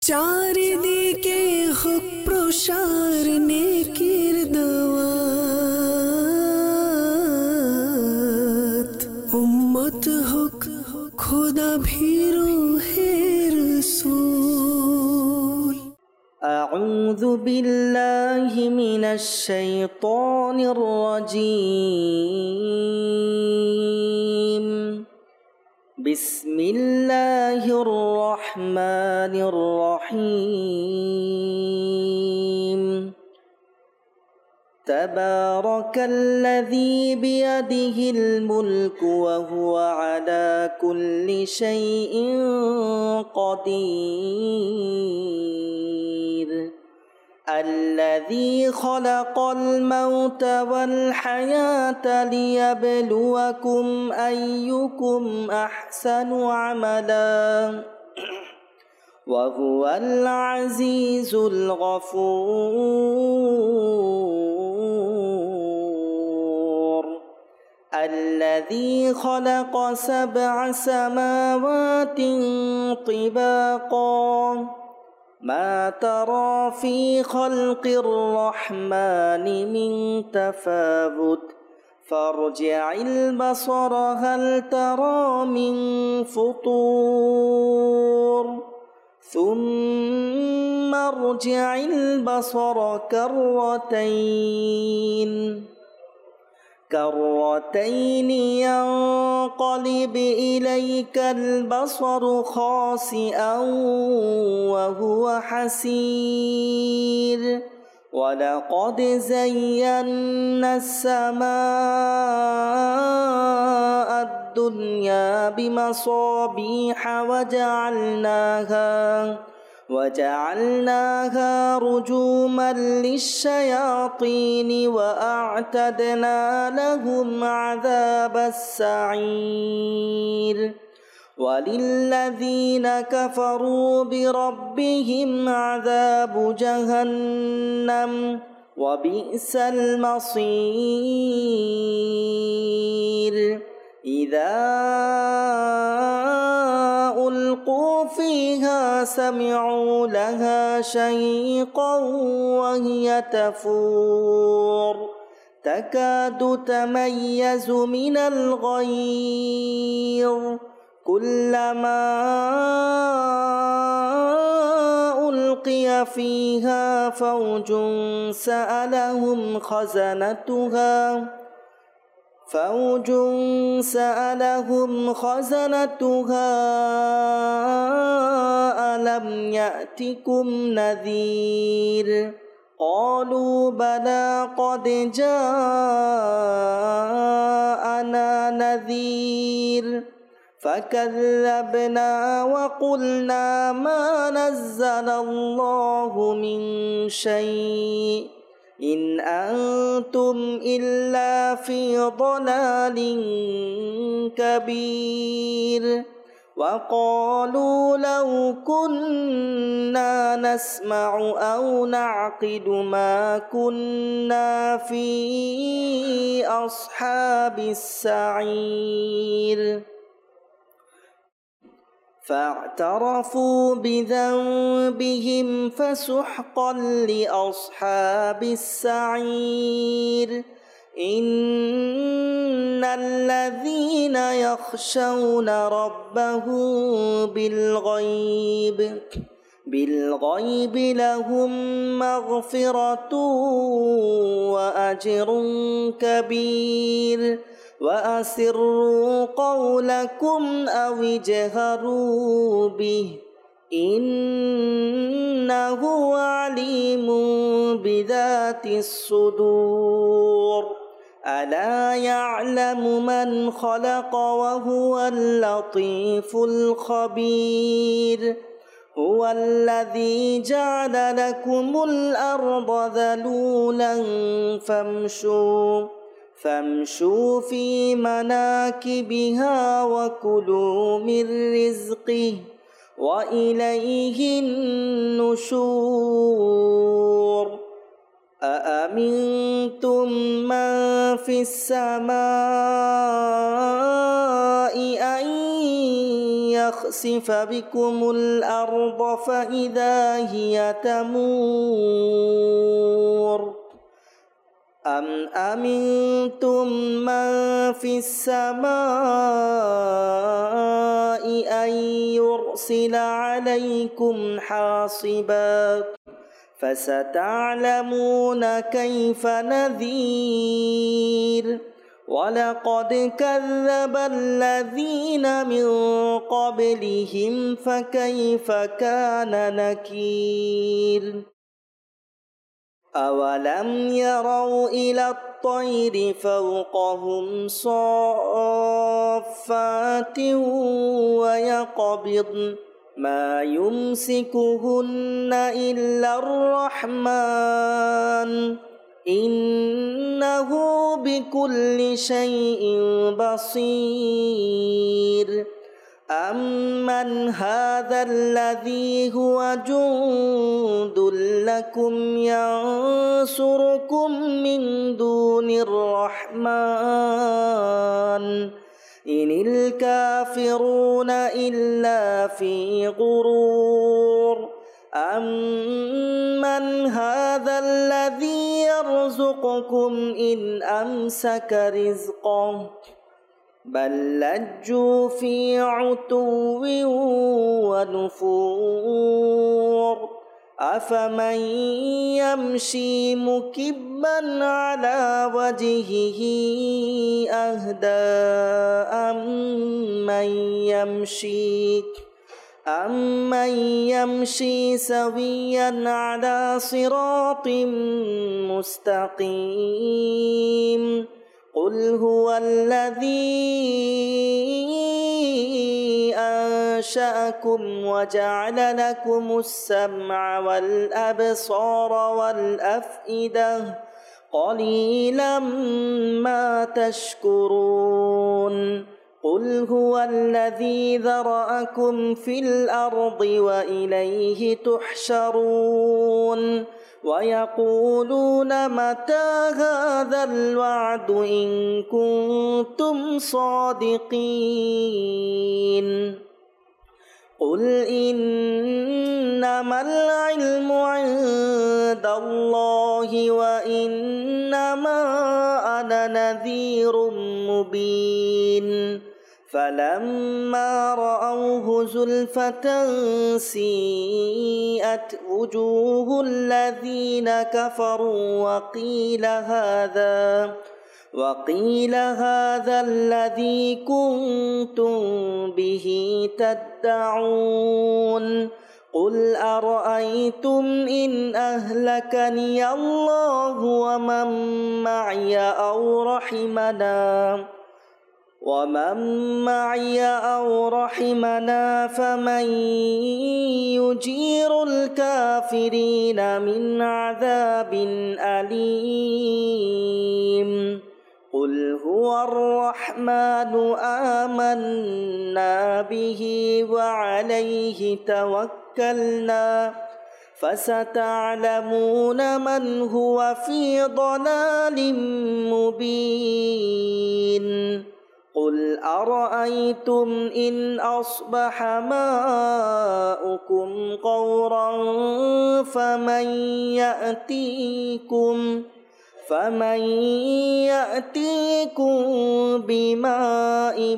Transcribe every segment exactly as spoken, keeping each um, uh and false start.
চারিদিকে হোক প্রসার নেকির দাওয়াত, উম্মত হোক খোদা ভীরু হে রাসূল। আউযু বিল্লাহি মিনাশ শাইতানির রাজীম। বিসমিল্লাহির রহমানির রহিম। তাবারাকাল্লাযী বিয়াদিহিল মুলকু ওয়া হুয়া আলা কুল্লি শাইইন কাদির। الذي خلق الموت والحياة ليبلوكم أيكم أحسن عملا وهو العزيز الغفور. الذي خلق سبع سماوات طباقا ما ترى في خلق الرحمن من تفاوت فارجع البصر هل ترى من فطور ثم ارجع البصر كرتين كرتين ينقلب إليك البصر خاسئا وهو حسير. ولقد زينا السماء الدنيا بمصابيح وجعلناها وجعلناها رجوما للشياطين وأعتدنا لهم عذاب السعير. وللذين كفروا بربهم عذاب جهنم وبئس المصير. إذا ألقوا فيها سمعوا لها شيقا وهي تفور تكاد تميز من الغيظ كلما ألقي فيها فوج سألهم خزنتها فوج سألهم خزنتها ألم يأتكم نذير قالوا بلى قد جاءنا نذير فكذبنا وقلنا ما نزل الله من شيء إن أنتم إلا في ضلال كبير. وقالوا لو كنا نسمع أو نعقل ما كنا في أصحاب السعير. فاعترفوا بذنبهم فسحقا لأصحاب السعير. إن الذين يخشون ربهم بالغيب بالغيب لهم مغفرة وأجر كبير. وأسروا قولكم أو اجهروا به إنه عليم بذات الصدور. ألا يعلم من خلق وهو اللطيف الخبير. هو الذي جعل لكم الأرض ذلولا فامشوا فامشوا في مناكبها وكلوا من رزقه وإليه النشور. أأمنتم من في السماء أن يخسف بكم الأرض فإذا هي تمور أم أمنتم من في السماء أن يرسل عليكم حاصبا فستعلمون كيف نذير ولقد كذب الذين من قبلهم فكيف كان نكير أولم يروا إلى الطير فوقهم صافات ويقبضن ما يمسكهن إلا الرحمن إنه بكل شيء بصير أمن هذا الذي هو جند لكم ينصركم من دون الرحمن إن الكافرون إلا في غرور أمن هذا الذي يرزقكم إن أمسك رزقه بل لجوا في عتو ونفور أفمن يمشي مكبا على وجهه أهدى أمن يمشي أمن يمشي سويا على صراط مستقيم قل هو الذي أنشأكم وجعل لكم السمع والأبصار والأفئدة قليلا ما تشكرون قل هو الذي ذرأكم في الأرض وإليه تحشرون ويقولون متى هذا الوعد إن كنتم صادقين قل إنما العلم عند الله وإنما أنا نذير مبين فلما رأوه زلفة سيئت وجوه الذين كفروا وقيل هذا وقيل هذا الذي كنتم به تدعون قل أرأيتم إن أهلكني الله ومن معي أو رحمنا ومن معي أو رحمنا فمن يجير الكافرين من عذاب أليم قل هو الرحمن آمنا به وعليه توكلنا فستعلمون من هو في ضلال مبين قل أرأيتم إن أصبح ماؤكم غورا فمن يأتيكم فمن يأتيكم بماء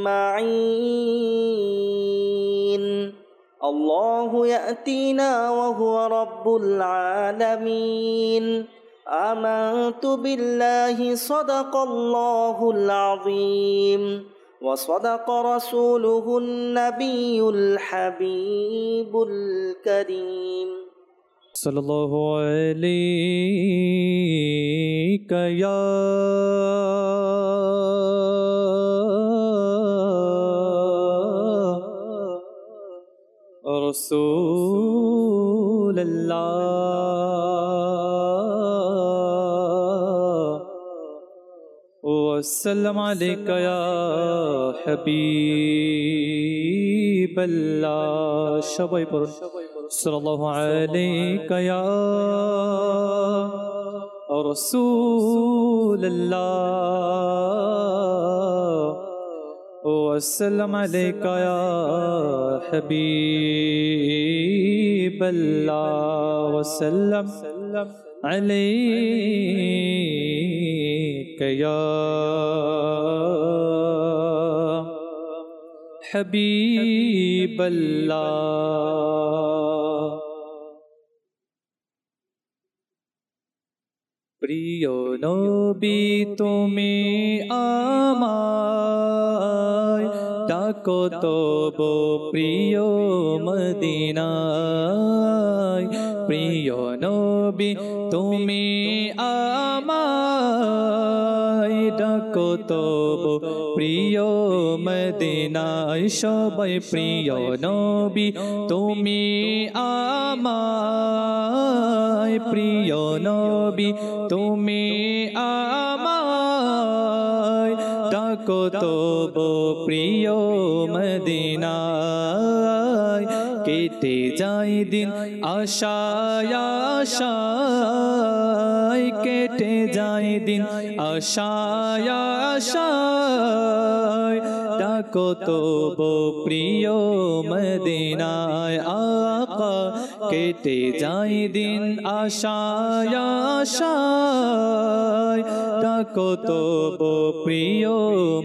معين الله يأتينا وهو رب العالمين آمنت بالله صدق الله العظيم وصدق رسوله النبي الحبيب الكريم صلى الله عليك يا رسول الله وسلم عليك يا حبيب الله شباب صلى الله عليك يا رسول الله وسلم عليك يا حبيب الله وسلم عليك يا حبيب الله প্রিয় নবী তুমি আমায় ডাকো তবু প্রিয় মদিনায় প্রিয় নবী তুমি আমায় ডাকো তবু প্রিয় মদিনায় সবাই প্রিয় নবী তুমি আমায় প্রিয় নবী তুমি আমায় ডাকো তবু প্রিয় মদিনায় কেটে যায় দিন আশায় আশায় কেটে যায় দিন আশায় আশায় ডাকো তবু প্রিয় মদিনায় আকা কেটে যায় দিন আশায় আশায় ডাকো তবু প্রিয়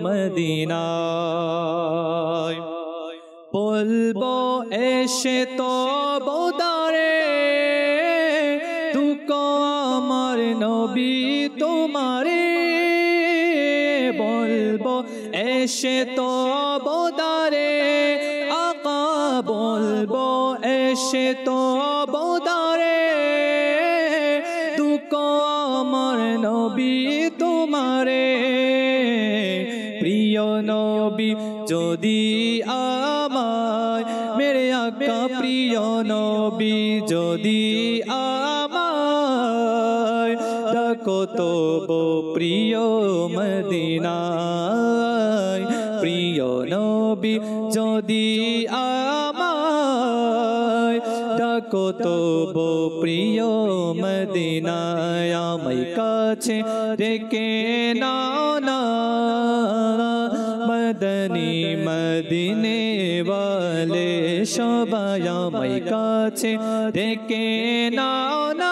মদিনায় বলবো এসে তবু দারে দুঃখ আমার নবী তোমারে বলবো এসে তবু দারে আকা বলবো এসে তবু দারে দুঃখ আমার নবী তোমারে প্রিয় নবী যদি আমায় মেরে আকা প্রিয় নবী যদি আমায় ডাকো তবু প্রিয় মদিনায় প্রিয় নবী যদি আমায় ডাকো তবু প্রিয় মদিনায় আমায় কাছে ডেকে নাও না মদনী মদিনে वाले সবাই আমায় কাছে ডেকে নাও না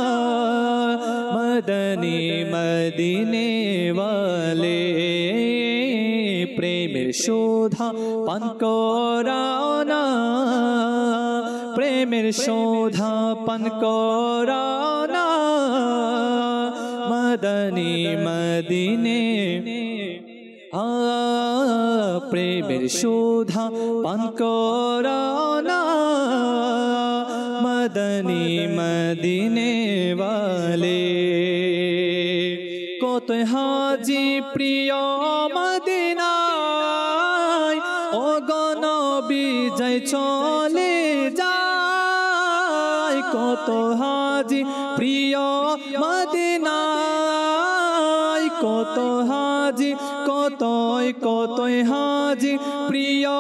মদনী মদিনে वाले প্রেমের সুধা পান করাও না প্রেমের সুধা পান করাও না মদনী মদিনে আ প্রেমের সুধা পান করাও না মদনী মদিনে वाले কত হাজি প্রিয় মদিনায় ও গো নবী যাই চলে যায় কত হাজি প্রিয় মদিনায় কত হাজি কতই কতই হাজি প্রিয়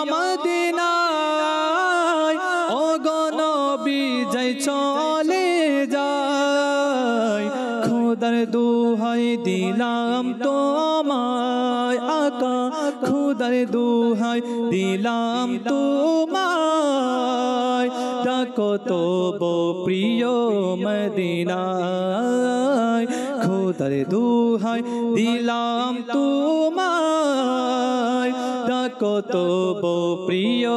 মদিনায় ও গো নবী যাই চলে যায় খোদার দোহাই দিলাম তোমায় আকা খোদার দোহাই দিলাম তোমায় ডাকো তবু প্রিয় মদিনায় খোদার দোহাই দিলাম তোমায় ডাকো তবু প্রিয়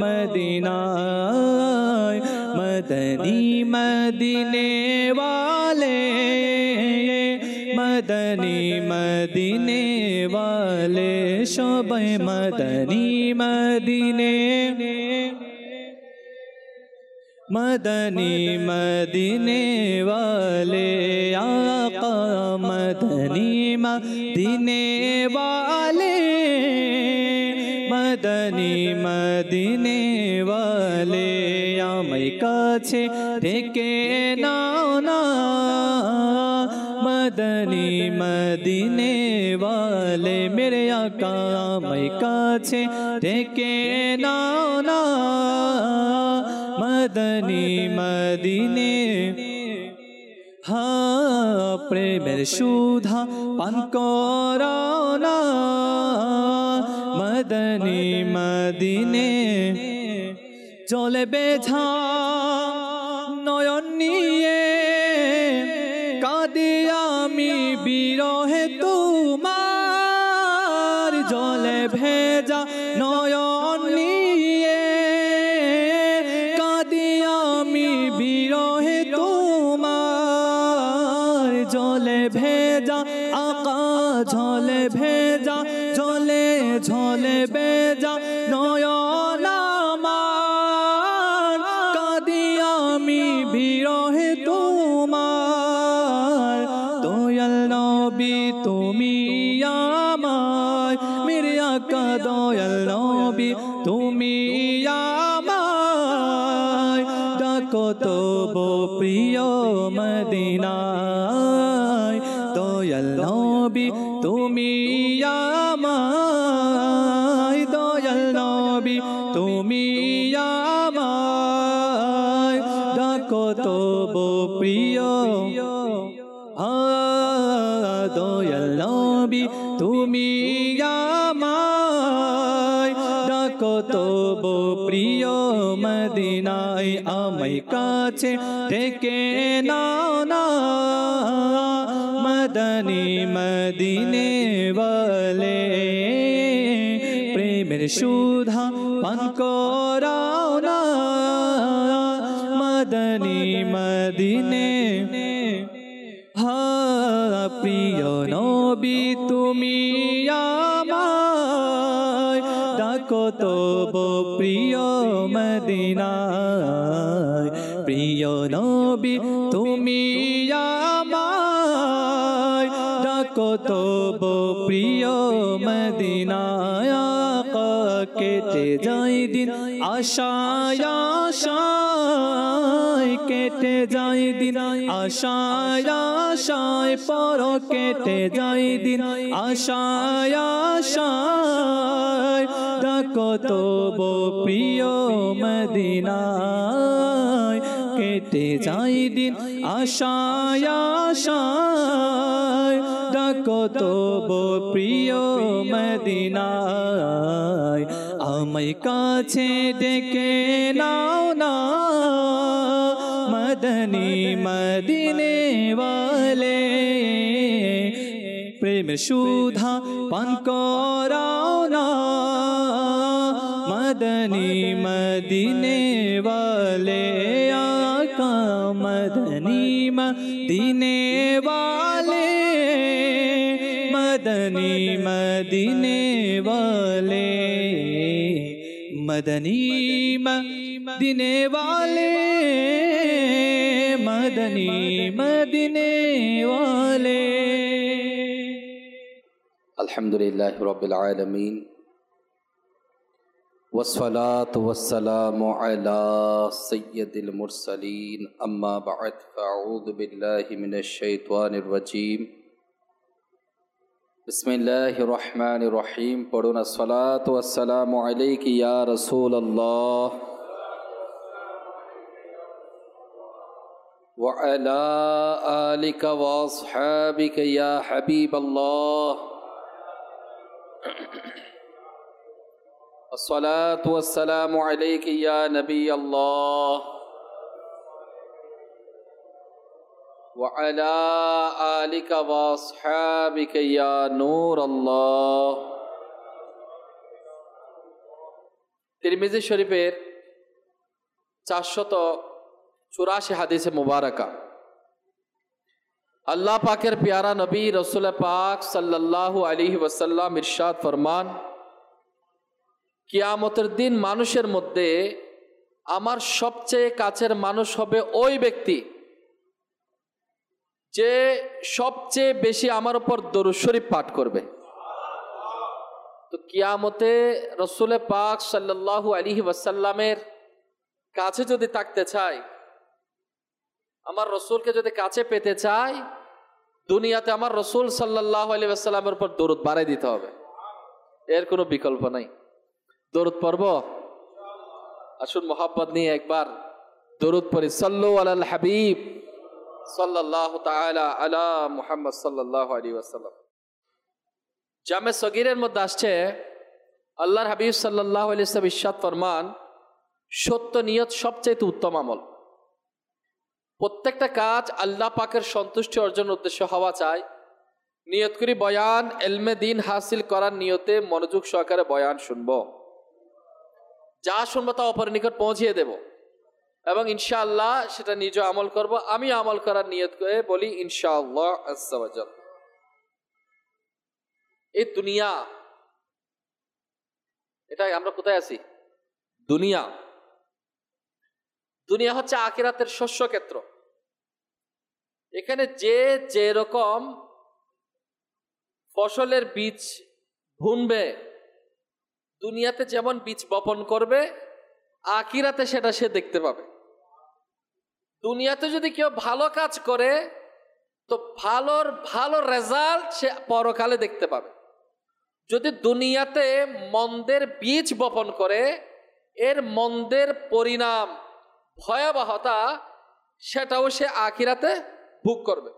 মদিনায় মদনী মদিনে वाले मदनी मदीने वाले सबाई मदनी मदीने मदनी मदीने वाले आका मदनी मदीने वाले मदनी मदीने वाले आमाय काछे डेके नाओ ना मदनी मदीने वाले मेरे आका आमाय काछे डेके नाओ ना मदनी मदीने हाँ प्रेमेर सुधा पान कराओ ना মদনী মদিনে চলে বেঝা নয়ন নিয়ে কাঁদি আমি বিরহে তোমার জলে ভেজা নয়ন নিয়ে কাঁদি আমি বিরহে তোমার জলে ভেজা আকাশ ঝলে ভেজা ঝলে ঝলে বেজা নয়ন আমার কাঁদি আমি বিরহে তোমার দয়াল নবী তুমি আমায় মেরে আকা দয়াল নবী তুমি আমায় ডাকো তবু প্রিয় মদিনায় দয়াল নবী তুমি আমায় দয়াল নবী তুমি আমায় ডাকো তবু প্রিয় দয়াল নবী তুমি আমায় ডাকো তবু প্রিয় মদিনায় আমায় কাছে ডেকে নাও না মদনী মদিনে ওয়ালে প্রেমের সুধা পান করাও না মদনী মদিনে হা প্রিয় নবী তুমি আমায় ডাকো তবু প্রিয় মদিনায় প্রিয় নবী তুমি আমায় ডাকো তবু প্রিয় মদিনায় কেটে যায় দিন আশায় আশায় কেটে যায় দিন আশায় আশায় পর কেটে যায় দিন আশায় আশায় ডাকো তবু প্রিয় মদিনায় কেটে যায় দিন আশায় আশায় ডাকো তবু প্রিয় মদিনায় আমায় কাছে ডেকে নাও না মদনী মদিনে ওয়ালে প্রেম সুধা পান করাও না মদনী মদিনে ওয়ালে আকা মদনী মদিনে ওয়ালে মদনী মদিনে ওয়ালে মদনী মদিনে ওয়ালে মদনী মদিনে ওয়ালে আলহামদুলিল্লাহ রাব্বিল আলামিন ওয়াসসালাতু ওয়াসসালামু আলা সাইয়্যিদিল মুরসালিন আম্মা বা'দ ফাআউযু বিল্লাহি মিনাশ শাইতানির রাজীম বিসমিল্লাহির রহমানির রহিম পড়ুন আসসালাতু ওয়াসসালামু আলাইকা ইয়া রাসূলুল্লাহ ওয়া আলা আলিকা ওয়া আসহাবিকা ইয়া হাবিবাল্লাহ আসসালাতু ওয়াসসালামু আলাইকা ইয়া নবিয়াল্লাহ ওয়া আলা আলিকা ওয়া আসহাবিকা ইয়া নূরাল্লাহ। তিরমিজি শরীফের চারশত চুরাশি হাদিসে মুবারাকা আল্লাহ পাকের প্যারা নবী রসুল পাক সাল্লাল্লাহু আলাইহি ওয়াসাল্লাম ইরশাদ ফরমান, কিয়ামতের দিন মানুষের মধ্যে আমার সবচেয়ে কাছের মানুষ হবে ওই ব্যক্তি যে সবচেয়ে বেশি আমার উপর দরুদ শরীফ পাঠ করবে। তো কিয়ামতে রসুল পাক সাল্লাল্লাহু আলাইহি ওয়াসাল্লামের কাছে যদি থাকতে চাই, আমার রসুলকে যদি কাছে পেতে চাই, দুনিয়াতে আমার রসুল সাল্লাল্লাহু আলাইহি ওয়াসাল্লামের উপর দরুদ বাড়াই দিতে হবে, এর কোনো বিকল্প নাই। দরুদ পড়ব, আসুন মোহাব্বত নিয়ে একবার দরুদ পড়ি। সাল্লু আলাল হাবিব সাল্লাল্লাহু তাআলা আলা মুহাম্মদ সাল্লাল্লাহু আলাইহি ওয়াসাল্লাম। জামে সগীরের মধ্যে আসছে আল্লাহর হাবিব সাল্লাল্লাহু আলাইহি ওয়াসাল্লাম ইরশাদ ফরমান, সত্য নিয়ত সবচেয়ে উত্তম আমল। প্রত্যেকটা কাজ আল্লাহ পাকের সন্তুষ্টি অর্জনের উদ্দেশ্য হওয়া চাই। নিয়ত করি বয়ান এলমে দিন হাসিল করার নিয়তে মনোযোগ সহকারে বয়ান শুনব, যা শুনবো তা অপরের নিকট পৌঁছিয়ে দেব এবং ইনশাআল্লাহ সেটা নিজে আমল করব। আমি আমল করার নিয়ত করে বলি ইনশাআল্লাহ আজ্জা ওয়া জাল। এই দুনিয়া, এটা আমরা কোথায় আছি? দুনিয়া। দুনিয়া হচ্ছে আখিরাতের শস্য ক্ষেত্র। এখানে যে যেরকম ফসলের বীজ বুনবে, দুনিয়াতে যেমন বীজ বপন করবে, আখিরাতে সেটা সে দেখতে পাবে। দুনিয়াতে যদি কেউ ভালো কাজ করে তো ভালোর ভালো রেজাল্ট সে পরকালে দেখতে পাবে। যদি দুনিয়াতে মন্দের বীজ বপন করে, এর মন্দের পরিণাম ভয়াবহতা সেটাও সে আখিরাতে ভোগ করবে।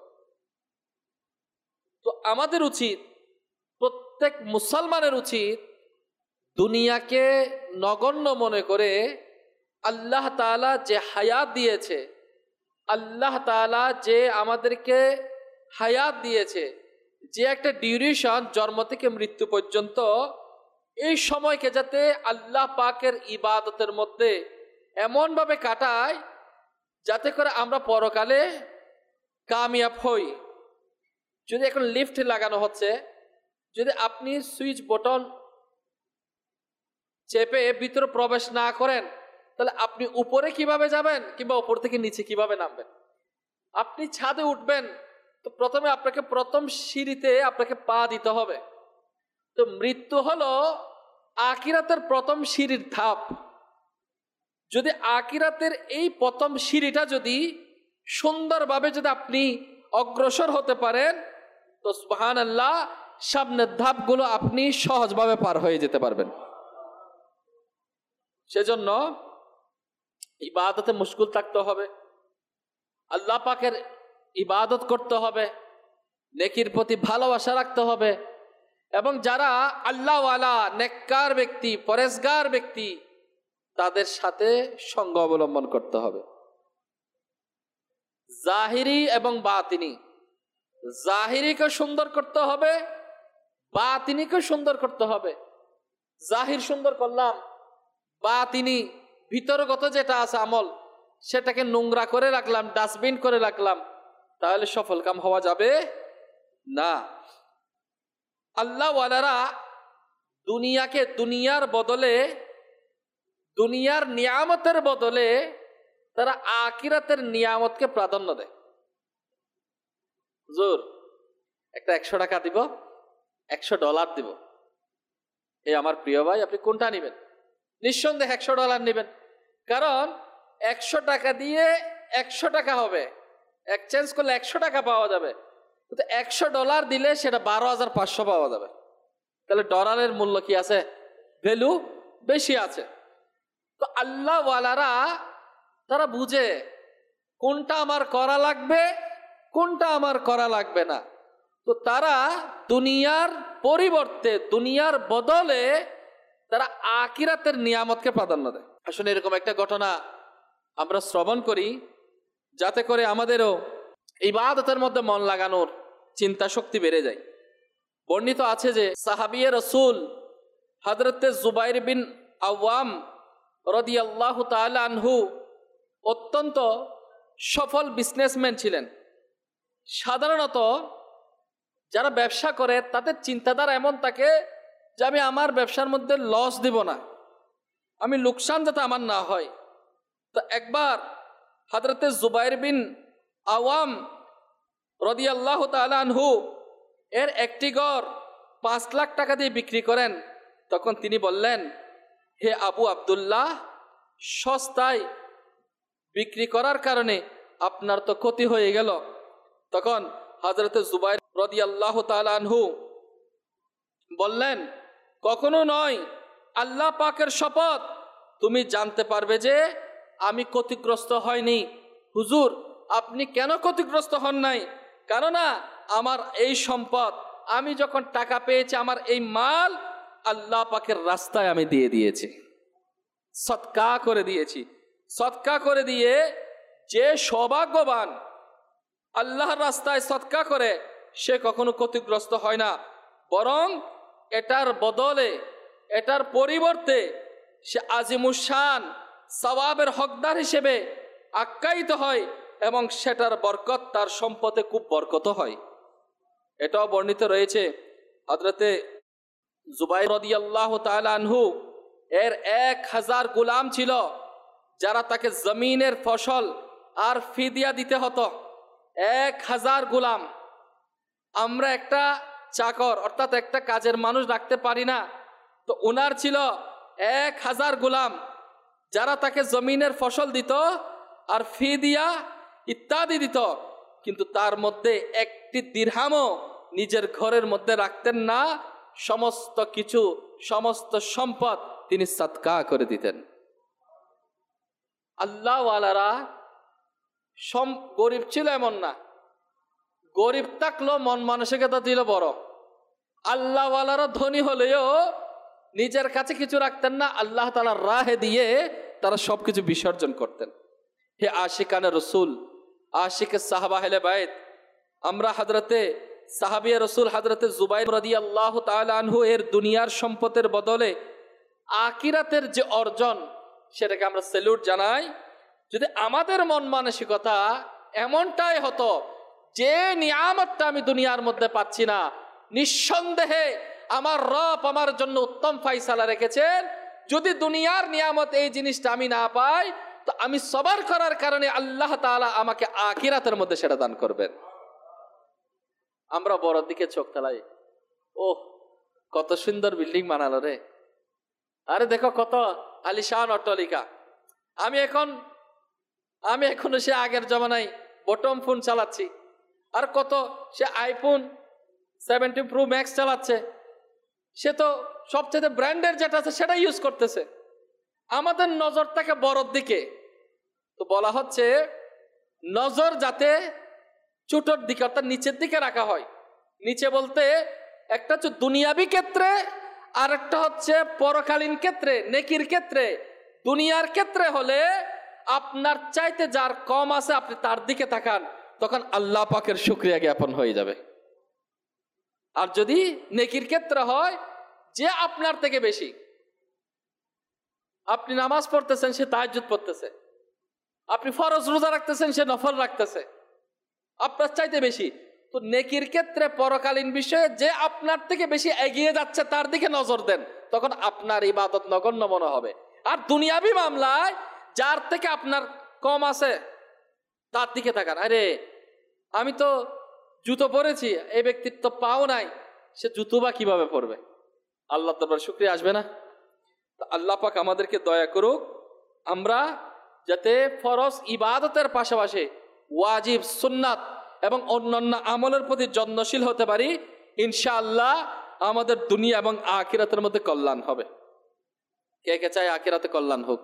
তো আমাদের উচিত, প্রত্যেক মুসলমানের উচিত দুনিয়াকে নগণ্য মনে করে আল্লাহ তাআলা যে হায়াত দিয়েছে, আল্লাহ তাআলা যে আমাদেরকে হায়াত দিয়েছে, যে একটা ডিউরেশন জন্ম থেকে মৃত্যু পর্যন্ত, এই সময়কে যাতে আল্লাহ পাকের ইবাদতের মধ্যে এমনভাবে কাটায় যাতে করে আমরা পরকালে কামিয়াব হই। যদি এখন লিফট লাগানো হচ্ছে, যদি আপনি সুইচ বটন চেপে ভিতরে প্রবেশ না করেন, তাহলে আপনি উপরে কিভাবে যাবেন কিংবা উপর থেকে নিচে কিভাবে নামবেন? আপনি ছাদে উঠবেন তো প্রথমে আপনাকে প্রথম সিঁড়িতে আপনাকে পা দিতে হবে। তো মৃত্যু হলো আখিরাতের প্রথম সিঁড়ির ধাপ। যদি আখিরাতের এই প্রথম সিঁড়িটা যদি সুন্দরভাবে যদি আপনি অগ্রসর হতে পারেন তো সুবহানাল্লাহ, সামনের ধাপগুলো আপনি সহজভাবে পার হয়ে যেতে পারবেন। সেজন্য ইবাদতে মুশগুল থাকতে হবে, আল্লাহ পাকের ইবাদত করতে হবে, নেকির প্রতি ভালোবাসা রাখতে হবে এবং যারা আল্লাহওয়ালা নেককার ব্যক্তি, পরেজগার ব্যক্তি, তাদের সাথে সঙ্গ অবলম্বন করতে হবে। জাহিরি এবং বাতিনি, জাহিরিকে সুন্দর করতে হবে, বাতিনিকে সুন্দর করতে হবে। জাহির সুন্দর করলাম, বাতিনি ভিতরগত যেটা আছে আমল সেটাকে নোংরা করে রাখলাম, ডাস্টবিন করে রাখলাম, তাহলে সফল কাম হওয়া যাবে না। আল্লাহওয়ালারা দুনিয়াকে দুনিয়ার বদলে, দুনিয়ার নিয়ামতের বদলে তারা আখিরাতের নিয়ামতকে প্রাধান্য দেয়। হুজুর একটা একশো টাকা দিব, একশো ডলার দিব। এই আমার প্রিয় ভাই, আপনি কোনটা নেবেন? নিঃসন্দেহে একশো ডলার নেবেন, কারণ একশো টাকা দিয়ে একশো টাকা হবে, এক্সচেঞ্জ করলে একশো টাকা পাওয়া যাবে। তো একশো ডলার দিলে সেটা বারো হাজার পাঁচশো পাওয়া যাবে। তাহলে ডলারের মূল্য কি আছে? ভ্যালু বেশি আছে। তো আল্লাহওয়ালারা তারা বুঝে কোনটা আমার করা লাগবে, কোনটা আমার করা লাগবে না। তো তারা দুনিয়ার পরিবর্তে, দুনিয়ার বদলে তারা আখিরাতের নিয়ামতকে প্রাধান্য দেয়। আসলে এরকম একটা ঘটনা আমরা শ্রবণ করি যাতে করে আমাদেরও ইবাদতের মধ্যে মন লাগানোর চিন্তা শক্তি বেড়ে যায়। বর্ণিত আছে যে সাহাবিয়ে রসুল হযরতে জুবাইর বিন আওয়াম রাদিয়াল্লাহু তাআলা আনহু অত্যন্ত সফল বিজনেসম্যান ছিলেন। সাধারণত যারা ব্যবসা করে তাদের চিন্তাধারা এমন থাকে যে আমি আমার ব্যবসার মধ্যে লস দিব না, আমি লোকসান যাতে আমার না হয়। তো একবার হযরতে জুবাইর বিন আওয়াম রাদিয়াল্লাহু তাআলা আনহু এর একটি ঘর পাঁচ লাখ টাকা দিয়ে বিক্রি করেন। তখন তিনি বললেন, হে আবু আব্দুল্লাহ, সস্তায় বিক্রি করার কারণে আপনার তো ক্ষতি হয়ে গেল। তখন হযরতে জুবাইর রাদিয়াল্লাহু তাআলা আনহু বললেন, কখনো নয়, আল্লাহ পাকের শপথ, তুমি জানতে পারবে যে আমি ক্ষতিগ্রস্ত হয়নি। হুজুর, আপনি কেন ক্ষতিগ্রস্ত হন নাই? কেননা আমার এই সম্পদ, আমি যখন টাকা পেয়েছি, আমার এই মাল আল্লাহ পাকের রাস্তায় আমি দিয়ে দিয়েছি, সদকা করে দিয়েছি। সদকা করে দিয়ে যে সৌভাগ্যবান আল্লাহর রাস্তায় সদকা করে সে কখনো ক্ষতিগ্রস্ত হয় না, বরং এটার বদলে, এটার পরিবর্তে সে আজিমুশান সওয়াবের হকদার হিসেবে আখ্যায়িত হয় এবং সেটার বরকত তার সম্পদে খুব বরকত হয়। এটাও বর্ণিত রয়েছে হযরতে জুবাইর রাদিয়াল্লাহু তাআলা আনহু এর এক হাজার গোলাম ছিল যারা তাকে জমিনের ফসল আর ফিদিয়া দিতে হতো। এক হাজার গোলাম। আমরা একটা চাকর অর্থাৎ একটা কাজের মানুষ রাখতে পারি না, তো ওনার ছিল এক হাজার গোলাম যারা তাকে জমিনের ফসল দিত আর ফিদিয়া ইত্যাদি দিত, কিন্তু তার মধ্যে একটি দিরহামও নিজের ঘরের মধ্যে রাখতেন না। সমস্ত কিছু, সমস্ত সম্পদ তিনি সদকা করে দিতেন। আল্লাহওয়ালারা সম গরিব ছিল এমন না, গরিব থাকলেও মন মানসিকতা ছিল বড়। আল্লাহওয়ালারা ধনী হলেও নিজের কাছে কিছু রাখতেন না, আল্লাহ তাআলার রাহে দিয়ে তারা সবকিছু বিসর্জন করতেন। হে আশিকানে রসুল, আশিকে সাহাবা আহলে বাইত, আমরা হযরতে সাহাবিয়ে রসুল হযরতে জুবাইর রাদিয়াল্লাহু তাআলা আনহু এর দুনিয়ার সম্পদের বদলে আখিরাতের যে অর্জন সেটাকে আমরা স্যালুট জানাই। যদি আমাদের মন মানসিকতা এমনটাই হতো যে নিয়ামতটা আমি দুনিয়ার মধ্যে পাচ্ছি না, নিঃসন্দেহে আমার রব আমার জন্য উত্তম ফায়সালা রেখেছেন, যদি দুনিয়ার নিয়ামত এই জিনিসটা আমি না পাই তো আমি সবার করার কারণে আল্লাহ তাআলা আমাকে আখিরাতের মধ্যে সেটা দান করবেন। আমরা বড় দিকে চোখ তালাই, ওহ কত সুন্দর বিল্ডিং বানালো রে, আরে দেখো কত আলিশান অট্টালিকা। আমি এখন আমি এখনো সে আগের জমানায় বটম ফোন চালাচ্ছি, আর কত সে আইফোন সেভেন্টিন প্রো ম্যাক্স চালাচ্ছে, সে তো সবচেয়ে ব্র্যান্ডের যেটা আছে সেটা ইউজ করতেছে। আমাদের নজর থাকে বড়র দিকে। তো বলা হচ্ছে নজর যাতে ছোটর দিকে অর্থাৎ নিচের দিকে রাখা হয়। নিচে বলতে একটা হচ্ছে দুনিয়াবি ক্ষেত্রে, আর একটা হচ্ছে পরকালীন ক্ষেত্রে, নেকির ক্ষেত্রে। দুনিয়ার ক্ষেত্রে হলে আপনার চাইতে যার কম আছে আপনি তার দিকে তাকান, তখন আল্লাহ পাকের শুকরিয়া জ্ঞাপন হয়ে যাবে। আর যদি নেকির ক্ষেত্রে হয় যে আপনার থেকে বেশি, আপনি নামাজ পড়তেছেন সে তাহাজ্জুদ পড়তেছে, আপনি ফরজ রোজা রাখতেছেন সে নফল রাখতেছে, আপনার চাইতে বেশি, তো নেকির ক্ষেত্রে পরকালীন বিষয়ে যে আপনার থেকে বেশি এগিয়ে যাচ্ছে তার দিকে নজর দেন, তখন আপনার ইবাদত নগণ্য মনে হবে। আর দুনিয়াবি মামলায় যার থেকে আপনার কম আছে তার দিকে তাকান, আরে আমি তো জুতো পরেছি, এই ব্যক্তির তো পাও নাই, সে জুতো বা কিভাবে পরবে? আল্লাহ দরবারে শুকরিয়া আসবে না? আল্লাহ পাক আমাদেরকে দয়া করুক, আমরা যাতে ফরজ ইবাদতের পাশাপাশি ওয়াজিব, সুন্নাত এবং অন্যান্য আমলের প্রতি যত্নশীল হতে পারি। ইনশাআল্লাহ আমাদের দুনিয়া এবং আখিরাতের মধ্যে কল্যাণ হবে। কে কে চাই আখিরাতে কল্যাণ হোক?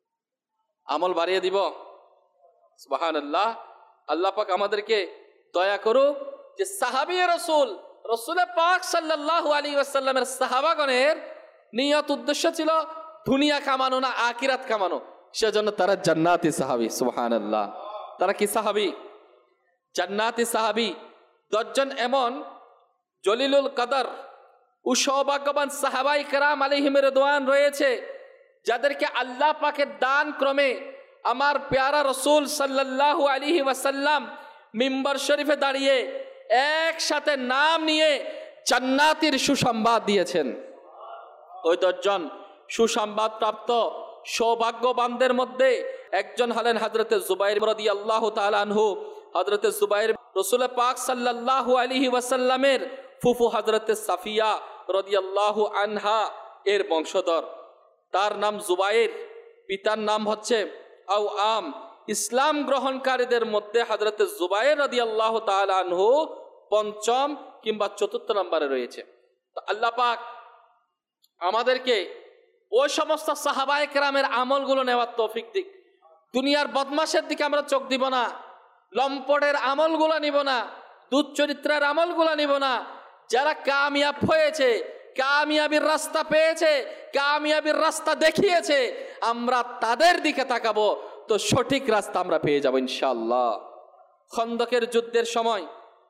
আমল বাড়িয়ে দিব। সুবহানাল্লাহ। আল্লাহ পাক আমাদেরকে দয়া করুক যে সাহাবী রাসূল রাসূলে পাক সাল্লাল্লাহু আলাইহি ওয়াসাল্লামের সাহাবাগণের নিয়ত উদ্দেশ্য ছিল দুনিয়া কামানো না আখিরাত কামানো, সেজন্য তারা জান্নাতি সাহাবী। সুবহানাল্লাহ। তারা কি সাহাবী? জান্নাতি সাহাবী। দশজন এমন জলিলুল কদর ও সৌভাগ্যবান সাহাবায়ে কেরাম আলাইহিম রিদওয়ান রয়েছে যাদেরকে আল্লাহ পাকের দান ক্রমে আমার প্যারা রাসূল সাল্লাল্লাহু আলাইহি ওয়াসাল্লাম মিম্বার শরীফে দাঁড়িয়ে একসাথে নাম নিয়ে জান্নাতের সুসংবাদ দিয়েছেন। ওই দশজন সুসংবাদ প্রাপ্ত সৌভাগ্যবানদের মধ্যে একজন হলেন হযরতে জুবাইর রাদিয়াল্লাহু তাআলা আনহু। হযরতে জুবাইর রাসূল পাক সাল্লাল্লাহু আলাইহি ওয়াসাল্লামের ফুফু হযরতে সাফিয়া রাদিয়াল্লাহু আনহা এর বংশধর। তার নাম জুবাইর, পিতার নাম হচ্ছে আওয়াম। ইসলাম গ্রহণকারীদের মধ্যে হযরতে জুবাইর রাদিয়াল্লাহু তাআলা আনহু পঞ্চম কিংবা চতুর্থ নম্বরে রয়েছে। তো আল্লাহ পাক আমাদেরকে ওই সমস্ত সাহাবায়ে কেরামের আমলগুলো নেওয়ার তৌফিক দিক। দুনিয়ার বদমাশের দিকে আমরা চোখ দিব না, লম্পটের আমলগুলো নিব না, দুধ চরিত্রের আমলগুলো নিব না। যারা কামিয়াব হয়েছে, কামিয়াবির রাস্তা পেয়েছে, কামিয়াবির রাস্তা দেখিয়েছে, আমরা তাদের দিকে তাকাবো তো সঠিক রাস্তা আমরা পেয়ে যাব ইনশাআল্লাহ। খন্দকের যুদ্ধের সময়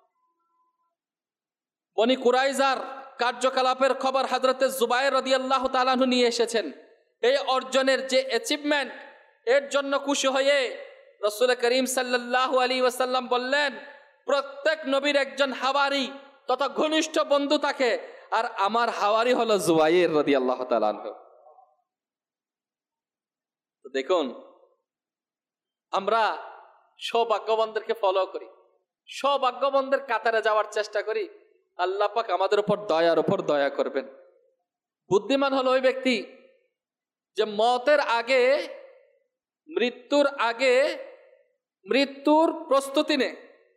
বনি কুরাইজার কার্যকলাপের খবর হযরতে জুবায়ের রাদিয়াল্লাহু তাআলা আনহু নিয়ে এসেছেন। এই অর্জনের যে অ্যাচিভমেন্ট, এর জন্য খুশি হয়ে রাসূল করিম সাল্লাল্লাহু আলাইহি ওয়াসাল্লাম বললেন, প্রত্যেক নবীর একজন হাওয়ারি তথা ঘনিষ্ঠ বন্ধু থাকে, আর আমার হাওয়ারি হলো জুবায়ের রাদিয়াল্লাহু তাআলা আনহু। তো দেখুন, আমরা সৌভাগ্যবানদেরকে ফলো করি, সৌভাগ্যবানদের কাতারে যাওয়ার চেষ্টা করি, আল্লাহ পাক আমাদের উপর দয়ার উপর দয়া করবেন। বুদ্ধিমান হলো ওই ব্যক্তি যে মতের আগে, মৃত্যুর আগে মৃত্যুর প্রস্তুতি নেয়।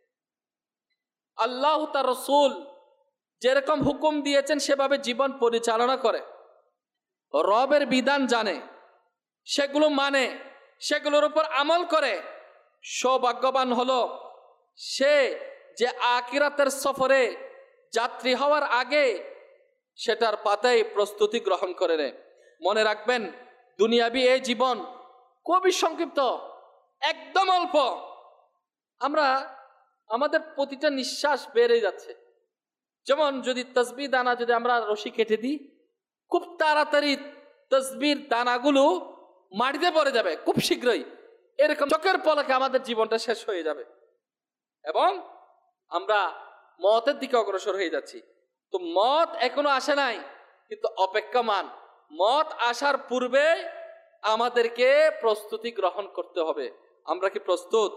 আল্লাহ তার রাসূল যেরকম হুকুম দিয়েছেন সেভাবে জীবন পরিচালনা করে, রবের বিধান জানে, সেগুলো মানে, সেগুলোর উপর আমল করে। সৌভাগ্যবান হলো সে যে আখিরাতের সফরে যাত্রী হওয়ার আগে সেটার পাতায় প্রস্তুতি গ্রহণ করে নেয়। মনে রাখবেন, দুনিয়াবি এই জীবন খুবই সংক্ষিপ্ত, একদম অল্প। আমরা আমাদের প্রতিটা নিঃশ্বাস বেড়ে যাচ্ছে। যেমন যদি তসবিহ দানা যদি আমরা রশি কেটে দিই, খুব তাড়াতাড়ি তসবির দানাগুলো মাটিতে পড়ে যাবে খুব শীঘ্রই। এরকম চোখের পলকে আমাদের জীবনটা শেষ হয়ে যাবে এবং আমরা মতের দিকে অগ্রসর হয়ে যাচ্ছি। তো মত এখনো আসে নাই, কিন্তু অপেক্ষমান। মত আসার পূর্বে আমাদেরকে প্রস্তুতি গ্রহণ করতে হবে। আমরা কি প্রস্তুত?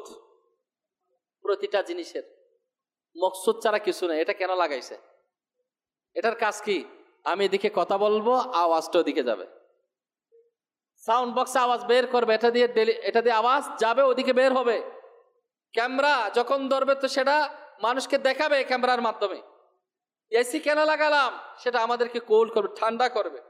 প্রতিটা জিনিসের মকসুদ ছাড়া কিছু নেই। এটা কেন লাগাইছে? এটার কাজ কি? আমি এদিকে কথা বলবো, আওয়াজটা ওদিকে যাবে, সাউন্ড বক্সে আওয়াজ বের করবে, এটা দিয়ে এটা দিয়ে আওয়াজ যাবে, ওদিকে বের হবে। ক্যামেরা যখন ধরবে তো সেটা মানুষকে দেখাবে ক্যামেরার মাধ্যমে। এসি কেন লাগালাম? সেটা আমাদেরকে কোল করবে, ঠান্ডা করবে।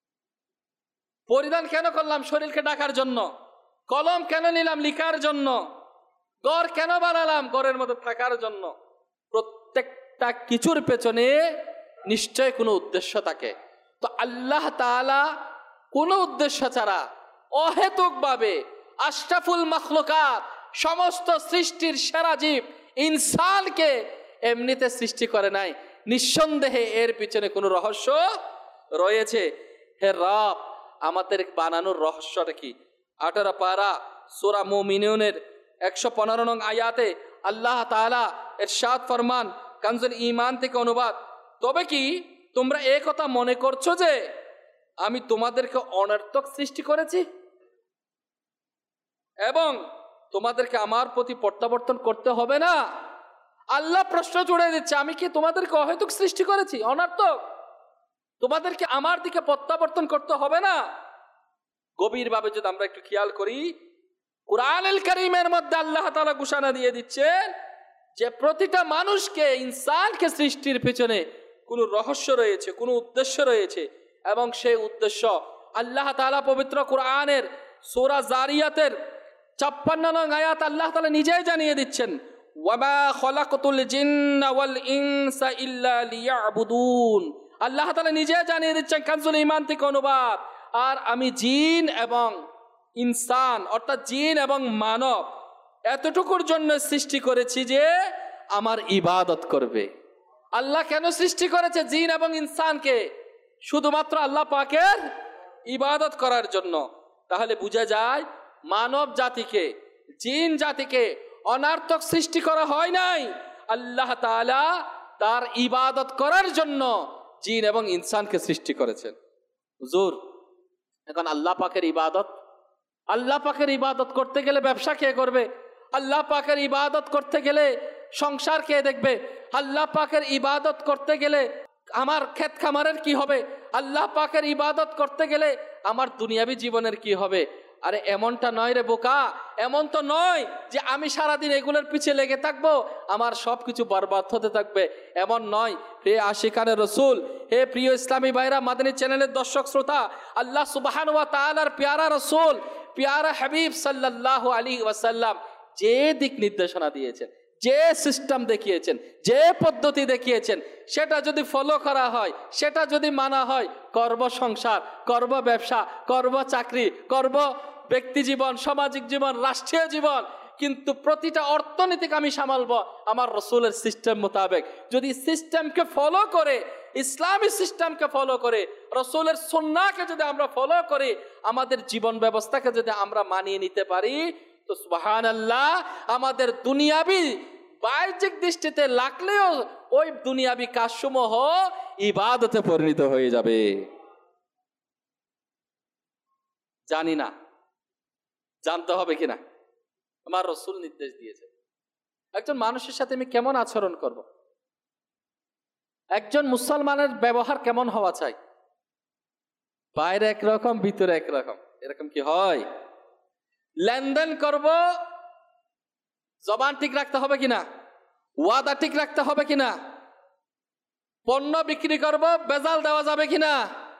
পরিধান কেন করলাম? শরীরকে ঢাকার জন্য। কলম কেন নিলাম? লিখার জন্য। ঘর কেন বানালাম? ঘরের মধ্যে থাকার জন্য। প্রত্যেকটা কিছুর পেছনে নিশ্চয় কোনো উদ্দেশ্য থাকে। তো আল্লাহ তাআলা কোনো উদ্দেশ্য ছাড়া অহেতুক ভাবে আশরাফুল মাখলুকাত, সমস্ত সৃষ্টির সেরা জীব ইনসানকে এমনিতে সৃষ্টি করে নাই। নিঃসন্দেহে এর পিছনে কোনো রহস্য রয়েছে। হে রব, আমাদের বানানোর রহস্যটা কি? আঠারো পারা সূরা মুমিনুনের একশো পনেরো নং আয়াতে আল্লাহ তাআলা ইরশাদ ফরমান, কানজুল ঈমান থেকে অনুবাদ, তবে কি তোমরা এই কথা মনে করছো যে আমি তোমাদেরকে অনর্থক সৃষ্টি করেছি এবং তোমাদেরকে আমার প্রতি প্রত্যাবর্তন করতে হবে না? আল্লাহ প্রশ্ন জুড়ে দিচ্ছে, আমি কি তোমাদেরকে অহেতুক সৃষ্টি করেছি, অনর্থক? তোমাদেরকে আমার দিকে প্রত্যাবর্তন করতে হবে না? গভীরভাবে যদি আমরা একটু খেয়াল করি, কুরআনুল কারীমের মধ্যে আল্লাহ তাআলা ঘোষণা দিয়ে দিচ্ছেন যে প্রতিটা মানুষকে, ইনসানকে সৃষ্টির পেছনে কোনো রহস্য রয়েছে, কোনো উদ্দেশ্য রয়েছে এবং সেই উদ্দেশ্য আল্লাহ তাআলা পবিত্র কুরআনের সূরা জারিয়াতের ছাপ্পান্ন নং আয়াত আল্লাহ তাআলা নিজেই জানিয়ে দিচ্ছেন, ওয়ামা খলাকতুল জিন্না ওয়াল ইনসা ইল্লা লিয়াবুদুন। আল্লাহ তাআলা নিজেই জানিয়ে দিচ্ছেন কানজুল ঈমান থেকে অনুবাদ, আর আমি জিন এবং ইনসান অর্থাৎ জিন এবং মানব এতটুকুর জন্য সৃষ্টি করেছি যে আমার ইবাদত করবে। আল্লাহ কেন সৃষ্টি করেছে জিন এবং ইনসানকে? শুধুমাত্র আল্লাহ পাকের ইবাদত করার জন্য। তাহলে বোঝা যায় মানব জাতিকে, জিন জাতিকে অনার্থক সৃষ্টি করা হয় নাই। আল্লাহ তাআলা তার ইবাদত করার জন্য জিন এবং ইনসানকে সৃষ্টি করেছেন। হুজুর, এখন আল্লাহ পাকের ইবাদত, আল্লাহ পাকের ইবাদত করতে গেলে ব্যবসা কে করবে? আল্লাহ পাকের ইবাদত করতে গেলে সংসার কে দেখবে? আল্লাহ পাকের ইবাদত করতে গেলে আমার ক্ষেত খামারের কি হবে? আল্লাহ পাকের ইবাদত করতে গেলে আমার দুনিয়াবি জীবনের কি হবে? আরে এমনটা নয় রে বোকা, এমন তো নয় যে আমি সারাদিন এগুলোর পিছিয়ে লেগে থাকবো, আমার সব কিছু বরবাদ হতে থাকবে, এমন নয়। হে আশিকানে রসুল, হে প্রিয় ইসলামী ভাইরা, মাদানী চ্যানেলের দর্শক শ্রোতা, আল্লাহ সুবহানাহু ওয়া তাআলার প্যারা রসুল, প্যারা হাবিব সাল্লাল্লাহু আলাইহি ওয়াসাল্লাম যে দিক নির্দেশনা দিয়েছেন, যে সিস্টেম দেখিয়েছেন, যে পদ্ধতি দেখিয়েছেন, সেটা যদি ফলো করা হয়, সেটা যদি মানা হয়, কর্ম সংসার, কর্ম ব্যবসা, কর্ম চাকরি, কর্ম ব্যক্তি জীবন, সামাজিক জীবন, রাষ্ট্রীয় জীবন, কিন্তু প্রতিটা অর্থনীতিকে আমি সামালবো আমার রসুলের সিস্টেম মোতাবেক। যদি সিস্টেমকে ফলো করে, ইসলামী সিস্টেমকে ফলো করে, রসুলের সুন্নাহকে যদি আমরা ফলো করি, আমাদের জীবন ব্যবস্থাকে যদি আমরা মানিয়ে নিতে পারি, তো সুবহানাল্লাহ, আমাদের দুনিয়াবি বাহ্যিক দৃষ্টিতে লাগলেও ওই দুনিয়াবি কাজসমূহ ইবাদতে পরিণত হয়ে যাবে। জানি না, জানতে হবে কিনা। আমার রসুল নির্দেশ দিয়েছে একজন মানুষের সাথে আমি কেমন আচরণ করব, একজন মুসলমানের ব্যবহার কেমন হওয়া চাই। বাইরে একরকম, ভিতরে একরকম, এরকম কি হয়? লেনদেন করব, জবান ঠিক রাখতে হবে কিনা, ওয়াদা ঠিক রাখতে হবে কিনা, পণ্য বিক্রি করব, বেজাল দেওয়া যাবে কিনা,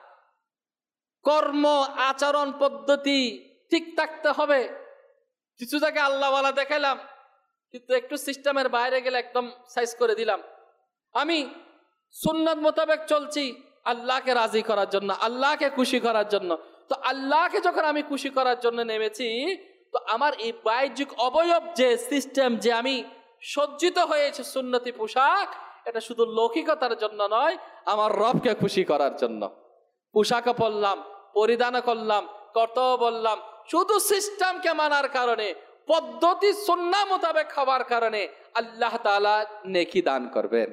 কর্ম আচরণ পদ্ধতি ঠিক থাকতে হবে। কিছু জায়গায় আল্লাহওয়ালা দেখাইলাম, কিন্তু একটু সিস্টেমের বাইরে গেলে একদম সাইজ করে দিলাম। আমি সুন্নাত মোতাবেক চলছি আল্লাহকে রাজি করার জন্য, আল্লাহকে খুশি করার জন্য। তো আল্লাহকে যখন আমি খুশি করার জন্য নেমেছি, তো আমার এই বাহ্যিক অবয়ব যে সিস্টেম, যে আমি সজ্জিত হয়েছে সুন্নতি পোশাক, এটা শুধু লৌকিকতার জন্য নয়, আমার রবকে খুশি করার জন্য। পোশাকও পরলাম, পরিধান করলাম, কর্তব্য বললাম, শুধু সিস্টেমকে মানার কারণে, পদ্ধতি সুন্নাহ মোতাবেক হওয়ার কারণে আল্লাহ তাআলা নেকি দান করবেন।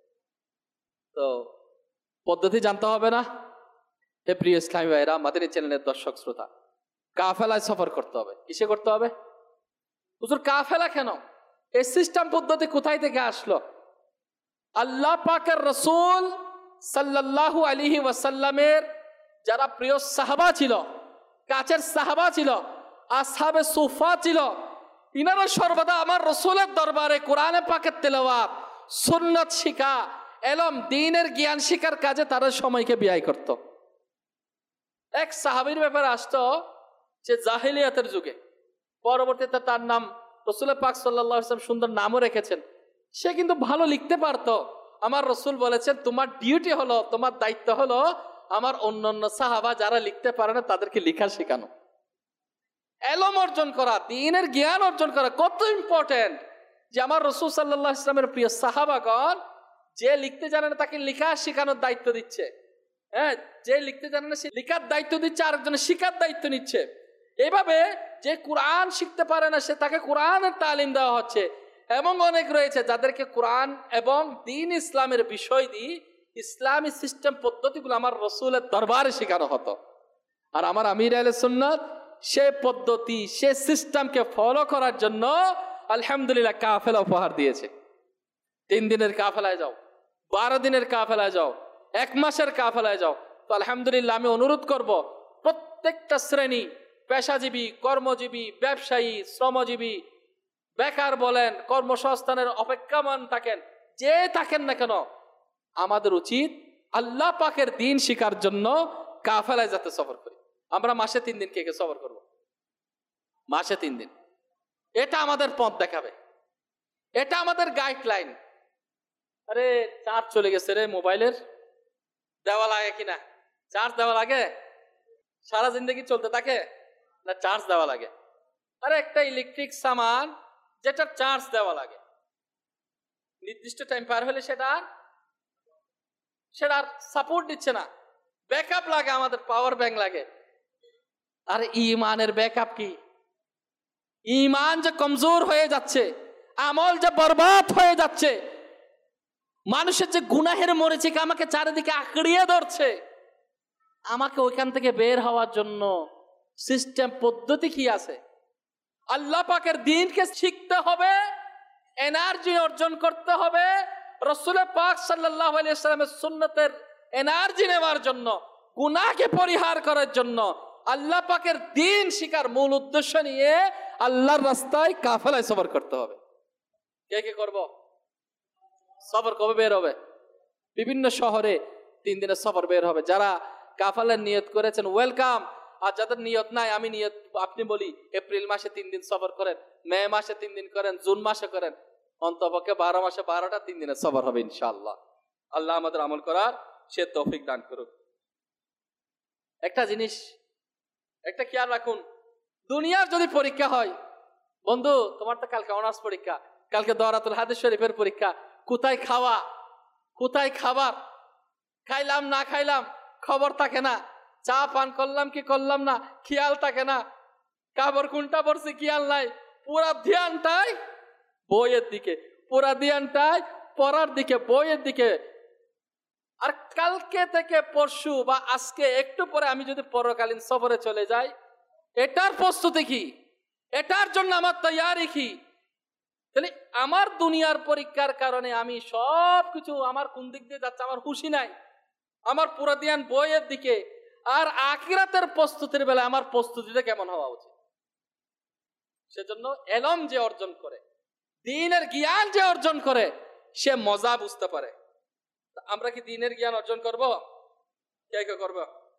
তো পদ্ধতি জানতে হবে না? হে প্রিয় ইসলামী ভাইরা, মাদানী চ্যানেলের দর্শক শ্রোতা, কাফেলায় সফর করতে হবে। কিসে করতে হবে? হুজুর কাফেলা কেন? এই সিস্টেম পদ্ধতি কোথায় থেকে আসলো? আল্লাহ পাকের রাসূল সাল্লাল্লাহু আলাইহি ওয়াসাল্লামের যারা প্রিয় সাহাবা ছিল, কাছের সাহাবা ছিল, আসহাবে সুফা ছিল, ইনারা সর্বদা আমার রাসূলের দরবারে কোরআনে পাকের তেলাওয়াত, সুন্নাত শিখা, এলম দ্বীনের জ্ঞান শিখার কাজে তারা সময়কে ব্যয় করত। এক সাহাবীর ব্যাপারে আসতো যে জাহিলিয়াতের যুগে, পরবর্তীতে তার নাম রাসূল পাক সাল্লাল্লাহু আলাইহি ওয়াসাল্লাম সুন্দর নামও রেখেছেন। সে কিন্তু ভালো লিখতে পারতো। আমার রাসূল বলেছেন, তোমার ডিউটি হলো, তোমার দায়িত্ব হলো আমার অন্যান্য সাহাবা যারা লিখতে পারে না তাদেরকে লেখা শেখানো, এলম অর্জন করা, দ্বীনের জ্ঞান অর্জন করা। কত ইম্পর্টেন্ট যে আমার রাসূল সাল্লাল্লাহু আলাইহি ওয়াসাল্লামের প্রিয় সাহাবাগণ যে লিখতে জানে না তাকে লেখা শেখানোর দায়িত্ব দিচ্ছে। হ্যাঁ, যে লিখতে জানে না সে লেখার দায়িত্ব দিচ্ছে, আরেকজনের শিখার দায়িত্ব নিচ্ছে। এইভাবে যে কোরআন শিখতে পারে না সে তাকে কোরআনের তালিম দেওয়া হচ্ছে। এবং অনেক রয়েছে যাদেরকে কোরআন এবং দ্বীন ইসলামের বিষয় দিয়ে ইসলামী সিস্টেম পদ্ধতিগুলো আমার রাসূলের দরবারে শেখানো হতো। আর আমার আমির আহলে সুন্নাত সে পদ্ধতি, সে সিস্টেমকে ফলো করার জন্য আলহামদুলিল্লাহ কাফেলা উপহার দিয়েছে। তিন দিনের কাফেলায় যাও, বারো দিনের কাফেলায় যাও, এক মাসের কাফেলায় যাও। তো আলহামদুলিল্লাহ আমি অনুরোধ করব, প্রত্যেকটা শ্রেণী, পেশাজীবী, কর্মজীবী, ব্যবসায়ী, শ্রমজীবী, বেকার বলেন, কর্মসংস্থানের অপেক্ষামান থাকেন, যে থাকেন না কেন, আমাদের উচিত আল্লাহ পাকের দ্বীন শিখার জন্য কাফেলায় যাতে সফর করি। আমরা মাসে তিন দিন কে কে সফর করব? মাসে তিন দিন। এটা আমাদের পথ দেখাবে, এটা আমাদের গাইডলাইন। আরে চার্জ চলে গেছে রে মোবাইলের, দেওয়া লাগে কিনা? চার্জ দেওয়া লাগে? সারা জিন্দগি চলতে থাকে না চার্জ দেওয়া লাগে? আরে একটা ইলেকট্রিক সামান যেটা চার্জ দেওয়া লাগে, নির্দিষ্ট টাইম পার হলে সেটা সেটা আর সাপোর্ট দিচ্ছে না, ব্যাকআপ লাগে, আমাদের পাওয়ার ব্যাংক লাগে। আর ইমানের ব্যাকআপ কি? ইমান যে কমজোর হয়ে যাচ্ছে, আমল যে বরবাদ হয়ে যাচ্ছে, মানুষের যে গুনাহের মরিচিকা আমাকে চারিদিকে আঁকড়িয়ে ধরছে, আমাকে ওইখান থেকে বের হওয়ার জন্য সিস্টেম পদ্ধতি কি আছে? আল্লাহ পাকের দ্বীনকে শিখতে হবে, এনার্জি অর্জন করতে হবে, রাসূল পাক সাল্লাল্লাহু আলাইহি ওয়াসাল্লামের সুন্নতের এনার্জি নেওয়ার জন্য, গুনাহকে পরিহার করার জন্য, আল্লাহ পাকের দ্বীন শিখার মূল উদ্দেশ্য নিয়ে আল্লাহর রাস্তায় কাফেলায় সফর করতে হবে। কে কে করব? সফর কবে বের হবে? বিভিন্ন শহরে তিন দিনের সফর বের হবে। যারা কাফেলার নিয়ত করেছেন ওয়েলকাম, আর যাদের নিয়ত নাই, আমি নিয়ত আপনি বলি এপ্রিল মাসে তিন দিন সফর করেন, মে মাসে তিন দিন করেন, জুন মাসে করেন, অন্তপক্ষে বারো মাসে বারোটা তিন দিনে সবর হবে ইনশাআল্লাহ। আল্লাহ আমাদের আমল করার সে তৌফিক দান করুক। একটা জিনিস একটা খেয়াল রাখুন, দুনিয়ার যদি পরীক্ষা হয়, বন্ধু তোমার তো কালকে অনার্স পরীক্ষা, কালকে দরাতুল হাদিস শরীফের পরীক্ষা, কোথায় খাওয়া কোথায় খাবার, খাইলাম না খাইলাম খবর থাকে না, চা পান করলাম কি করলাম না খেয়াল থাকে না, কাপড় কোনটা পড়ছে খেয়াল নাই, পুরা ধ্যানটাই বইয়ের দিকে, পুরা ধ্যানটাই পড়ার দিকে, বইয়ের দিকে। আর কালকে থেকে পরশু বা আজকে একটু পরে আমি যদি পরকালীন সফরে চলে যাই, এটার প্রস্তুতি কি, এটার জন্য আমার তৈয়ারি কি? তাহলে আমার দুনিয়ার পরীক্ষার কারণে আমি সব কিছু আমার কোন দিক দিয়ে যাচ্ছে আমার খুশি নাই, আমার পুরা ধ্যান বইয়ের দিকে। আর আখিরাতের প্রস্তুতির বেলায় আমার প্রস্তুতিটা কেমন হওয়া উচিত? সেজন্য এলম যে অর্জন করে, দ্বীনের জ্ঞান যে অর্জন করে, সে মজা বুঝতে পারে। আমরা কি দ্বীনের জ্ঞান অর্জন করব? কে কে করব?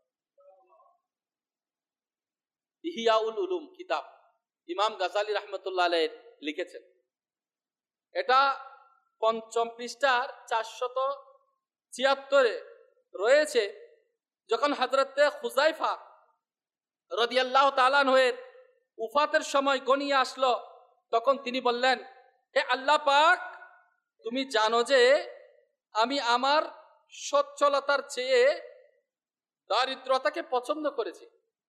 ইহিয়াউল উলুম কিতাব ইমাম গাজালি রাহমাতুল্লাহ আলাইহি লিখেছেন। এটা পঞ্চম পৃষ্ঠার চারশত ছিয়াত্তরে রয়েছে। যখন হযরতে খুযাইফা রাদিয়াল্লাহু তাআলা আনহুর উফাতের সময় গনিয়ে আসলো, তখন তিনি বললেন, হে আল্লাহ পাক, তুমি জানো যে আমি আমার সচ্ছলতার চেয়ে দারিদ্রতাকে পছন্দ করেছি।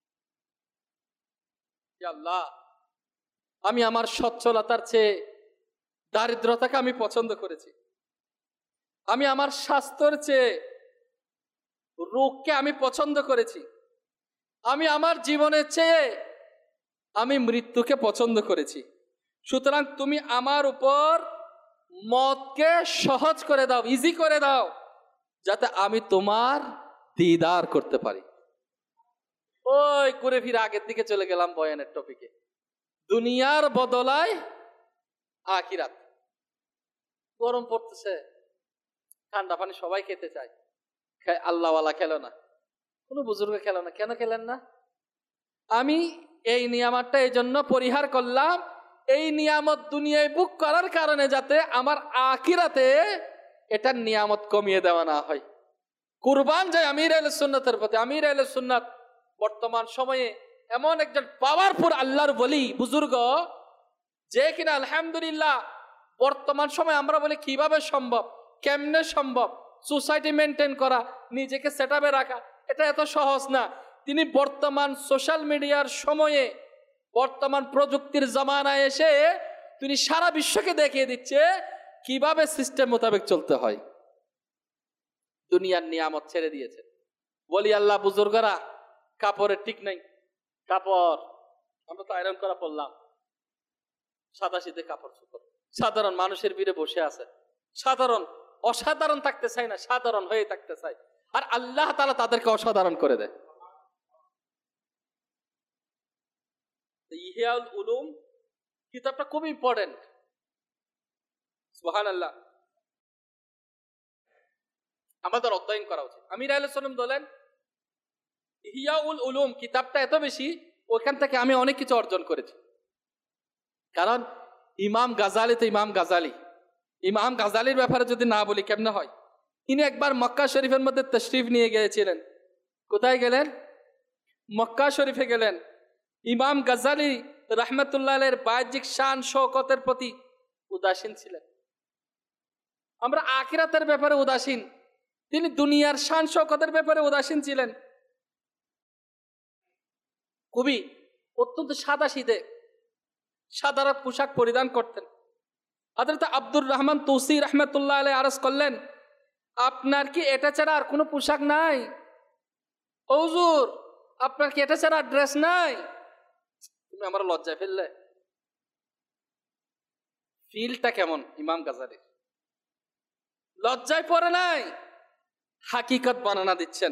হে আল্লাহ, আমি আমার সচ্ছলতার চেয়ে দারিদ্রতাকে আমি পছন্দ করেছি। আমি আমার স্বাস্থ্যের চেয়ে রোগকে আমি পছন্দ করেছি। আমি আমার জীবনের চেয়ে আমি মৃত্যুকে পছন্দ করেছি। সুতরাং তুমি আমার উপর মতকে সহজ করে দাও, ইজি করে দাও, যাতে আমি তোমার দিদার করতে পারি। ওই ঘুরে ফিরে আগের দিকে চলে গেলাম বয়ানের টপিকে। দুনিয়ার বদলায় আখিরাত। গরম পড়তেছে, ঠান্ডা পানি সবাই খেতে চায়, আল্লাহওয়ালা খেলো না, কোনো বুজুর্গ খেলো না। কেন খেলেন না? আমি এই নিয়ামতটা এই জন্য পরিহার করলাম, এই নিয়ামত দুনিয়ায় বুক করার কারণে যাতে আমার আখিরাতে এটার নিয়ামত কমিয়ে দেওয়া না হয়। কুরবান যায় আমির আহলে সুন্নাতের প্রতি। আমির আহলে সুন্নাত বর্তমান সময়ে এমন একজন পাওয়ারফুল আল্লাহর ওলি বুজুর্গ, যে কিনা আলহামদুলিল্লাহ বর্তমান সময় আমরা বলি কিভাবে সম্ভব, কেমনে সম্ভব, সোসাইটি মেনটেন করা, নিজেকে সেটআপে রাখা, এটা এত সহজ না। তিনি বর্তমান সোশ্যাল মিডিয়ার সময়ে, বর্তমান প্রযুক্তির জামানায় এসে তিনি সারা বিশ্বকে দেখিয়ে দিচ্ছে কিভাবে সিস্টেম মোতাবেক চলতে হয়। দুনিয়ার নিয়ামত ছেড়ে দিয়েছে। বলি আল্লাহ বুজুর্গরা কাপড়ের ঠিক নাই, কাপড় আমরা তো আয়রন করা পড়লাম, সাদা শীতে কাপড় চোপড়, সাধারণ মানুষের ভিড়ে বসে আছে, সাধারণ অসাধারণ থাকতে চায় না, সাধারণ হয়ে থাকতে চায়, আর আল্লাহ তাআলা তাদেরকে অসাধারণ করে দেয়। ইহিয়াউল উলুম কিতাবটা খুব ইম্পর্টেন্ট। সুবহানাল্লাহ, আমাদের অধ্যয়ন করা উচিত। আমির আহলে সুন্নাত বলেন ইহিয়াউল উলুম কিতাবটা এত বেশি, ওখান থেকে আমি অনেক কিছু অর্জন করেছি। কারণ ইমাম গাজালি তো ইমাম গাজালি, ইমাম গাজালির ব্যাপারে যদি না বলি কেমনে হয়? ইনি একবার মক্কা শরীফের মধ্যে তশরিফ নিয়ে গিয়েছিলেন। কোথায় গেলেন? মক্কা শরীফে গেলেন। ইমাম গাজালি রাহমাতুল্লাহ আলাইহির বাহ্যিক শান শওকতের প্রতি উদাসীন ছিলেন। আমরা আখিরাতের ব্যাপারে উদাসীন, তিনি দুনিয়ার শান শওকতের ব্যাপারে উদাসীন ছিলেন। খুবই অত্যন্ত সাদা সিধে সাধারণ পোশাক পরিধান করতেন। হযরত আব্দুর রহমান তুসি রাহমাতুল্লাহ আলাইহি আরজ করলেন, আপনার কি এটা ছাড়া আর কোনো পোশাক নাই? হুজুর, আপনার কি এটা ছাড়া ড্রেস নাই? তুমি আমার লজ্জায় ফেললে। ফিলটা কেমন ইমাম গাজালির? লজ্জায় পড়ে নাই, হাকিকত বর্ণনা দিচ্ছেন।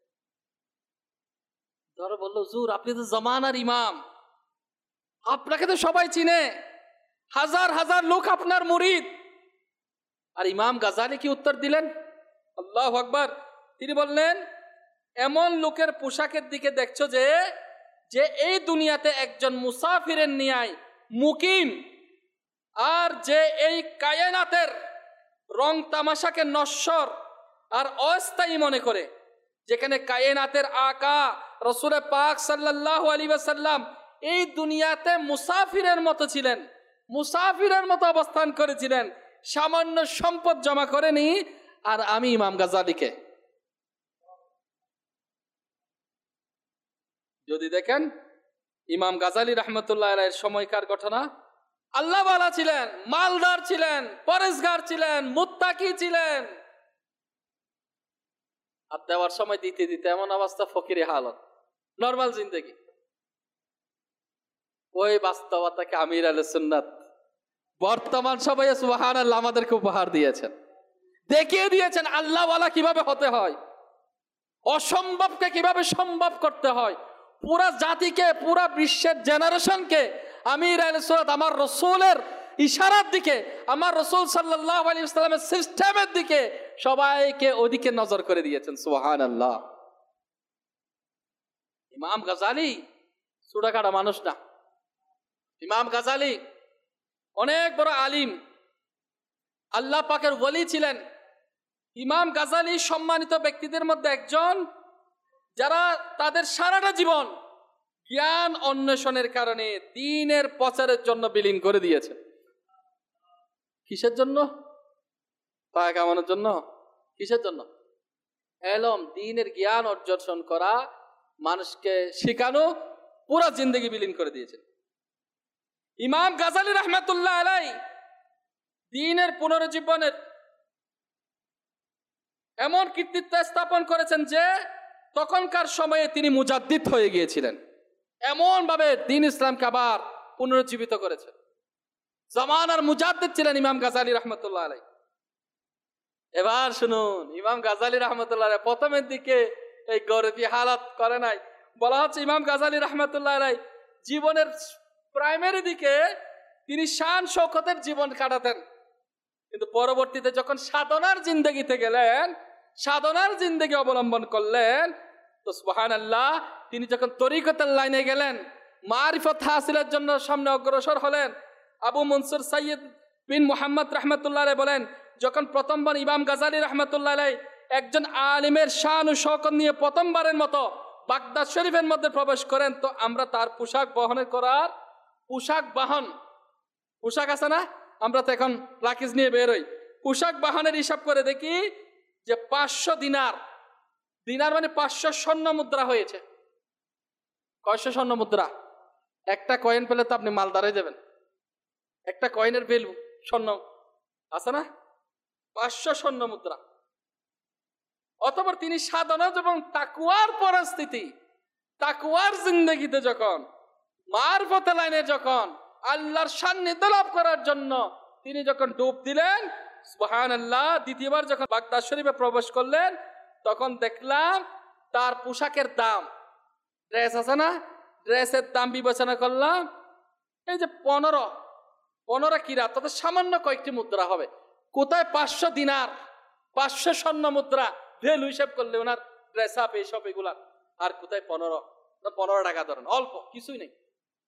ধরো বললো, হুজুর আপনি তো জামানার ইমাম, আপনাকে তো সবাই চিনে, হাজার হাজার লোক আপনার মুরিদ। আর ইমাম গাজালি কি উত্তর দিলেন? আল্লাহু আকবার। তিনি বললেন, এমন লোকের পোশাকের দিকে দেখছো যে যে এই দুনিয়াতে একজন মুসাফিরের নিয়ায় মুকিম, আর যে এই কায়নাতের রং তামাশাকে নশ্বর আর অস্থায়ী মনে করে, যেখানে কায়নাতের আকা রসুল পাক সাল্লাল্লাহু আলাইহি ওয়াসাল্লাম এই দুনিয়াতে মুসাফিরের মতো ছিলেন, মুসাফিরের মতো অবস্থান করেছিলেন, সামান্য সম্পদ জমা করেনি। আর আমি ইমাম গাজালিকে যদি দেখেন, ইমাম গাজালি রহমতুল্লাহ আলাইহির সময়কার ঘটনা, আল্লাহওয়ালা ছিলেন, মালদার ছিলেন, পরেশগার ছিলেন, মুত্তাকি ছিলেন। আর দেওয়ার সময় দিতে দিতে এমন অবস্থা, ফকিরি হালত, নরমাল জিন্দগি। ওই বাস্তবতাকে আমির আহলে সুন্নাত বর্তমান সবাই সুবহানাল্লাহ আমাদেরকে উপহার দিয়েছেন, দেখিয়ে দিয়েছেন আল্লাহওয়ালা কিভাবে হতে হয়, অসম্ভবকে কিভাবে সম্ভব করতে হয়। পুরা জাতিকে, পুরা বিশ্বের জেনারেশনকে আমির আহলে সুন্নাত আমার রসুলের ইশারার দিকে, আমার রসুল সাল্লাল্লাহু আলাইহি ওয়াসাল্লামের সিস্টেমের দিকে সবাইকে ওদিকে নজর করে দিয়েছেন। সুবহানাল্লাহ। ইমাম গাজালি ছোটখাটো মানুষ না, ইমাম গাজালি অনেক বড় আলিম, আল্লাহ পাকের ওলি ছিলেন। ইমাম গাজালি সম্মানিত ব্যক্তিদের মধ্যে একজন, যারা তাদের সারাটা জীবন জ্ঞান অন্বেষণের কারণে দ্বীনের প্রচারের জন্য বিলীন করে দিয়েছে। কিসের জন্য? টাকা কামানোর জন্য? কিসের জন্য? এলম, দ্বীনের জ্ঞান অর্জন করা, মানুষকে শেখানো, পুরা জিন্দগি বিলীন করে দিয়েছে। ইমাম গাজালি রহমতুল্লাহ আলাই দ্বীনের পুনরুজ্জীবনের এমন কৃতিত্ব স্থাপন করেছেন যে তখনকার সময়ে তিনি মুজাদ্দিদ হয়ে গিয়েছিলেন, এমন ভাবে দ্বীন ইসলামকে আবার পুনরুজ্জীবিত করেছেন। জামানার মুজাদ্দিদ ছিলেন ইমাম গাজালি রহমতুল্লাহ আলাই। এবার শুনুন, ইমাম গাজালি রহমতুল্লাহ আলাই প্রথমের দিকে এই গরিবী হালাত করে নাই। বলা হচ্ছে ইমাম গাজালি রহমতুল্লাহ আলাই জীবনের প্রাইমারি দিকে তিনি শান শৌকতের জীবন কাটাতেন, কিন্তু পরবর্তীতে যখন সাধনার জিন্দগিতে গেলেন, সাধনার জিন্দগি অবলম্বন করলেন, তো সুবহানাল্লাহ তিনি যখন তরিকতের লাইনে গেলেন, মারিফত হাসিলের জন্য সামনে অগ্রসর হলেন। আবু মনসুর সৈয়দ বিন মুহাম্মদ রহমতুল্লাহ আলাই বলেন, যখন প্রথমবার ইমাম গাজালি রহমতুল্লাহ আলাই একজন আলিমের শান ও শৌকত নিয়ে প্রথমবারের মতো বাগদাদ শরীফের মধ্যে প্রবেশ করেন, তো আমরা তার পোশাক বহনের করার পোশাক বাহন, পোশাক আছে না, আমরা তো এখন লাকিজ নিয়ে বেরোই, পোশাক বাহনের হিসাব করে দেখি যে পাঁচশো দিনার, দিনার মানে পাঁচশো স্বর্ণ মুদ্রা হয়েছে। কয়শো স্বর্ণ মুদ্রা? একটা কয়েন পেলে তো আপনি মালদার হয়ে যাবেন। একটা কয়েনের ভ্যালু স্বর্ণ আছে না, পাঁচশো স্বর্ণ মুদ্রা। অথবা তিনি সাধনা এবং তাকুয়ার পরিস্থিতি, তাকুয়ার জিন্দগিতে যখন মারফত লাইনে যখন আল্লাহর সান্নিধ্য লাভ করার জন্য তিনি যখন ডুব দিলেন, সুবহানাল্লাহ, দ্বিতীয়বার যখন বাগদাদ শরীফে প্রবেশ করলেন, তখন দেখলাম তার পোশাকের দাম, ড্রেস আছে না, ড্রেসের দাম বিবেচনা করলাম, এই যে পনেরো পনেরো কিরাত, তাতে সামান্য কয়েকটি মুদ্রা হবে। কোথায় পাঁচশো দিনার, পাঁচশো স্বর্ণ মুদ্রা ভ্যালু হিসাব করলে ওনার ড্রেস আপ এইসব এগুলা, আর কোথায় পনেরো পনেরো টাকা ধরেন, অল্প কিছুই নেই।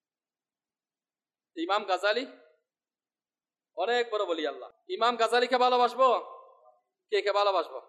ইমাম গাজালি অনেক বড় বলি আল্লাহ। ইমাম গাজালিকে ভালোবাসবো? কে কে ভালোবাসবো?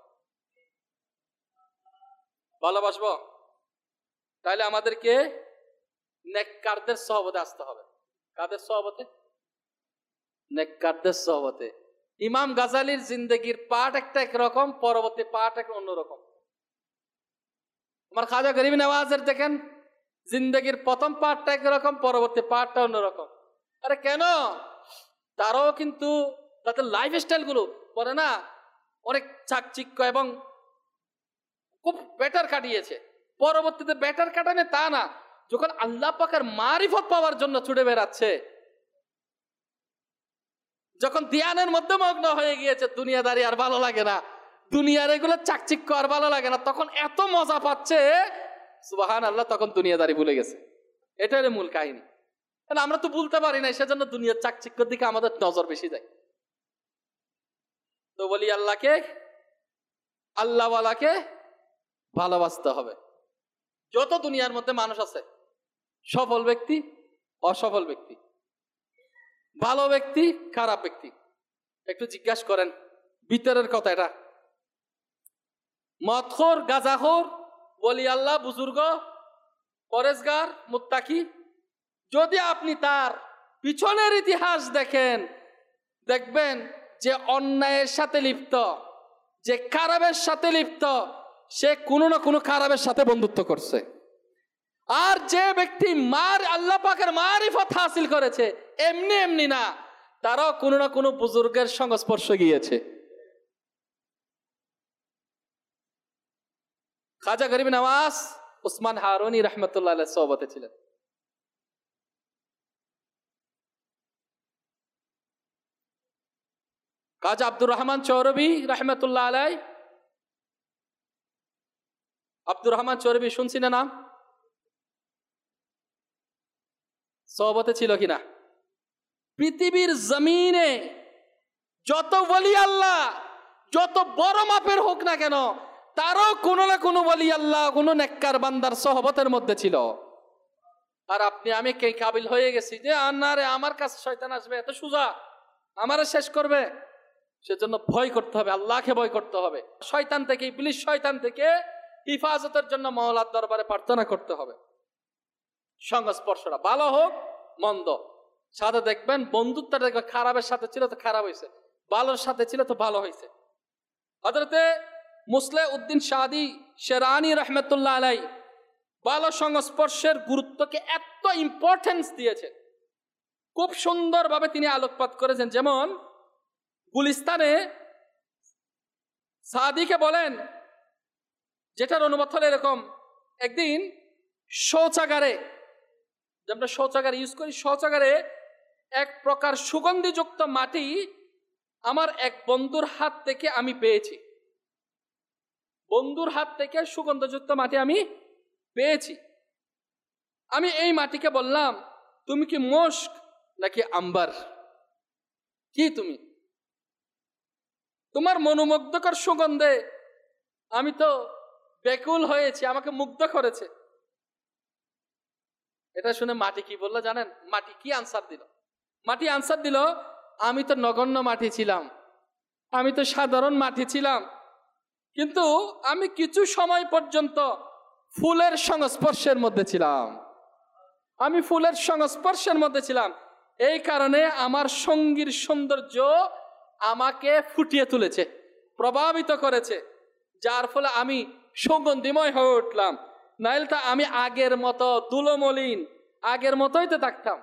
ভালোবাসবো? তাহলে আমাদেরকে নেককারদের সহবতে আসতে হবে। কাদের সহবতে? নেককারদের সহবতে। ইমাম গাজালির জিন্দগির পাঠ একটা একরকম, পরবর্তী পাঠ এক অন্যরকম। আমার খাজা গরিব নওয়াজের দেখেন জিন্দগির প্রথম পাঠটা একরকম, পরবর্তী পাঠটা অন্যরকম। আরে কেন? তারাও কিন্তু তাদের লাইফ স্টাইল গুলো পরে না অনেক চাকচিক্য এবং খুব বেটার কাটিয়েছে। পরবর্তীতে বেটার কাটানে তা না, যখন আল্লাহ পাকের মারিফত পাওয়ার জন্য ছুটে বেড়াচ্ছে, যখন ধ্যানের মধ্যে মগ্ন হয়ে গিয়েছে, দুনিয়াদারি আর ভালো লাগে না, দুনিয়ার এগুলো চাকচিক্য আর ভালো লাগে না, তখন এত মজা পাচ্ছে সুবহানাল্লাহ, তখন দুনিয়াদারি ভুলে গেছে। এটাই মূল কাহিনী। আমরা তো বলতে পারি না, সেজন্য দুনিয়ার চাকচিক্যের দিকে আমাদের নজর বেশি যায়। তো বলি আল্লাহকে, আল্লাহওয়ালাকে ভালোবাসতে হবে। যত দুনিয়ার মধ্যে মানুষ আছে, সফল ব্যক্তি, অসফল ব্যক্তি, ভালো ব্যক্তি, খারাপ ব্যক্তি, একটু জিজ্ঞাসা করেন ভিতরের কথা। এটা মদখোর, গাঁজাখোর, ওলি আল্লাহ, বুজুর্গ, পরেজগার, মুত্তাকি, যদি আপনি তার পিছনের ইতিহাস দেখেন, দেখবেন যে অন্যায়ের সাথে লিপ্ত, যে খারাপের সাথে লিপ্ত, সে কোনো না কোনো খারাপের সাথে বন্ধুত্ব করছে। আর যে ব্যক্তি মার আল্লাহ পাকের মারিফত হাসিল করেছে, এমনি এমনি না, তারাও কোনো না কোনো বুজুর্গের সংস্পর্শে গিয়েছে। খাজা গরিব নওয়াজ উসমান হারুনি রহমতুল্লাহ আলাইহির সোহবতে ছিলেন। খাজা আব্দুর রহমান চৌরবি রহমতুল্লাহ আলাই, আব্দুর রহমান চৌরবি শুনছি না নাম? সোহবতে ছিল কিনা? পৃথিবীর জমিনে যত ওলি আল্লাহ, যত বড় মাপের হোক না কেন, তারও কোনো না কোনো ওলি আল্লাহ, কোনো নেককার বান্দার সোহবতের মধ্যে ছিল। আর আপনি আমি কে কাবিল হয়ে গেছি যে আনারে আমার কাছে শয়তান আসবে, এত সোজা আমারে শেষ করবে। সেজন্য ভয় করতে হবে, আল্লাহকে ভয় করতে হবে। শয়তান থেকে, ইবলিস শয়তান থেকে হিফাজতের জন্য মাওলার দরবারে প্রার্থনা করতে হবে। সংস্পর্শটা ভালো হোক মন্দ, সাথে দেখবেন বন্ধুত্বটা দেখবেন খারাপের সাথে ছিল তো খারাপ হয়েছে, ভালোর সাথে ছিল তো ভালো হয়েছে। হযরতে মুসলেহ উদ্দিন শাদি শেরানি রহমতুল্লাহ আলাই ভালো সংস্পর্শের গুরুত্বকে এত ইম্পর্টেন্স দিয়েছেন, খুব সুন্দরভাবে তিনি আলোকপাত করেছেন। যেমন গুলিস্তানে সাদিকে বলেন, যেটার অনুবাদ হলো এরকম, একদিন শৌচাগারে, আমরা শৌচাগার ইউজ করি, শৌচাগারে এক প্রকার সুগন্ধিযুক্ত মাটি আমার এক বন্ধুর হাত থেকে আমি পেয়েছি। বন্ধুর হাত থেকে সুগন্ধযুক্ত মাটি আমি পেয়েছি। আমি এই মাটিকে বললাম, তুমি কি মস্ক নাকি আম্বার? কি তুমি? তোমার মনোমুগ্ধকর সুগন্ধে আমি তো ব্যাকুল হয়েছি, আমাকে মুগ্ধ করেছে। এটা শুনে মাটি কি বললো জানেন? মাটি কি আনসার দিল? মাটি আনসার দিল, আমি তো নগণ্য মাটি ছিলাম, আমি তো সাধারণ মাটি ছিলাম, কিন্তু আমি কিছু সময় পর্যন্ত ফুলের সংস্পর্শের মধ্যে ছিলাম, আমি ফুলের সংস্পর্শের মধ্যে ছিলাম। এই কারণে আমার সঙ্গীর সৌন্দর্য আমাকে ফুটিয়ে তুলেছে, প্রভাবিত করেছে, যার ফলে আমি সুগন্ধিময় হয়ে উঠলাম। নাইলে তা আমি আগের মতো দুলোমলিন, আগের মতোই তো থাকতাম।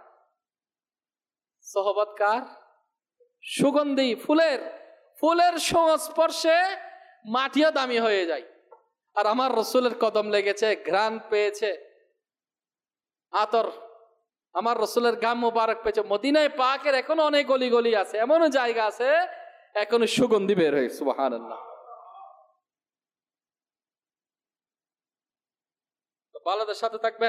সোহবত কার? সুগন্ধি ফুলের। ফুলের সংস্পর্শে মাটিও দামি হয়ে যায়। আর আমার রসুলের কদম লেগেছে, ঘ্রাণ পেয়েছে, আতর, আমার রসুলের গাম মুবারক পেয়েছে। মদিনায় পাকের এখনো অনেক গলি গলি আছে, এমনও জায়গা আছে এখনো সুগন্ধি বের হয়ে। সুবহানাল্লাহ। ভালোদের সাথে থাকবেন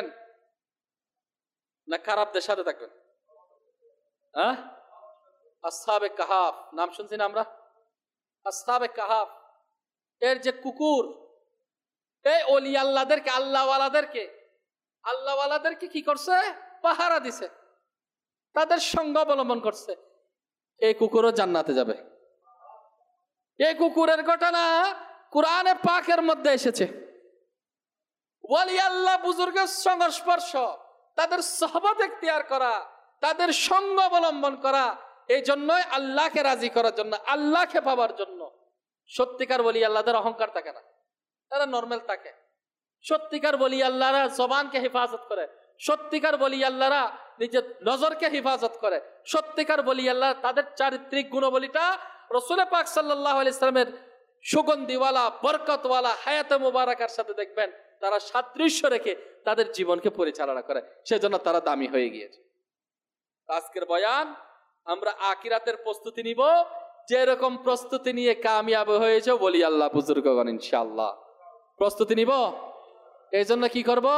না খারাপদের সাথে থাকবেন? হ্যাঁ, আসহাবে কাহাফ নাম শুনছি না আমরা? আসহাবে কাহাফ এর যে কুকুর, এই ওলি আল্লাহদেরকে, আল্লাহওয়ালাদেরকে আল্লাহওয়ালাদেরকে কি করছে? পাহারা দিছে, তাদের সঙ্গ অবলম্বন করছে। এই কুকুরও জান্নাতে যাবে। এই কুকুরের ঘটনা কোরআনে পাকের মধ্যে এসেছে। ওলি আল্লাহ বুজুর্গের সংস্পর্শ, তাদের সোহবত এখতিয়ার করা, তাদের সঙ্গ অবলম্বন করা, এই জন্যই আল্লাহকে রাজি করার জন্য, আল্লাহকে পাওয়ার জন্য। সত্যিকার ওলি আল্লাহদের অহংকার থাকে না, তারা নর্মাল থাকে। সত্যিকার ওলি আল্লাহরা জবানকে হেফাজত করে, সত্যিকার ওলি আল্লাহরা নিজের নজরকে হেফাজত করে, সত্যিকার ওলি আল্লাহ তাদের চারিত্রিক গুণবলীটা রাসূল পাক সাল্লাল্লাহু আলাইহি সাল্লামের সুগন্ধিওয়ালা, বরকতওয়ালা হায়াতে মুবারাকার সাথে দেখবেন তারা সাদৃশ্য রেখে তাদের জীবনকে পরিচালনা করে, সেজন্য তারা দামি হয়ে গিয়েছে। আজকের বয়ান আমরা আখিরাতের প্রস্তুতি নিব, যেরকম প্রস্তুতি নিয়ে কামিয়াব হয়েছে ওলি আল্লাহ বুজুর্গগণ। ইনশাআল্লাহ প্রস্তুতি নিব। এই জন্য কি করব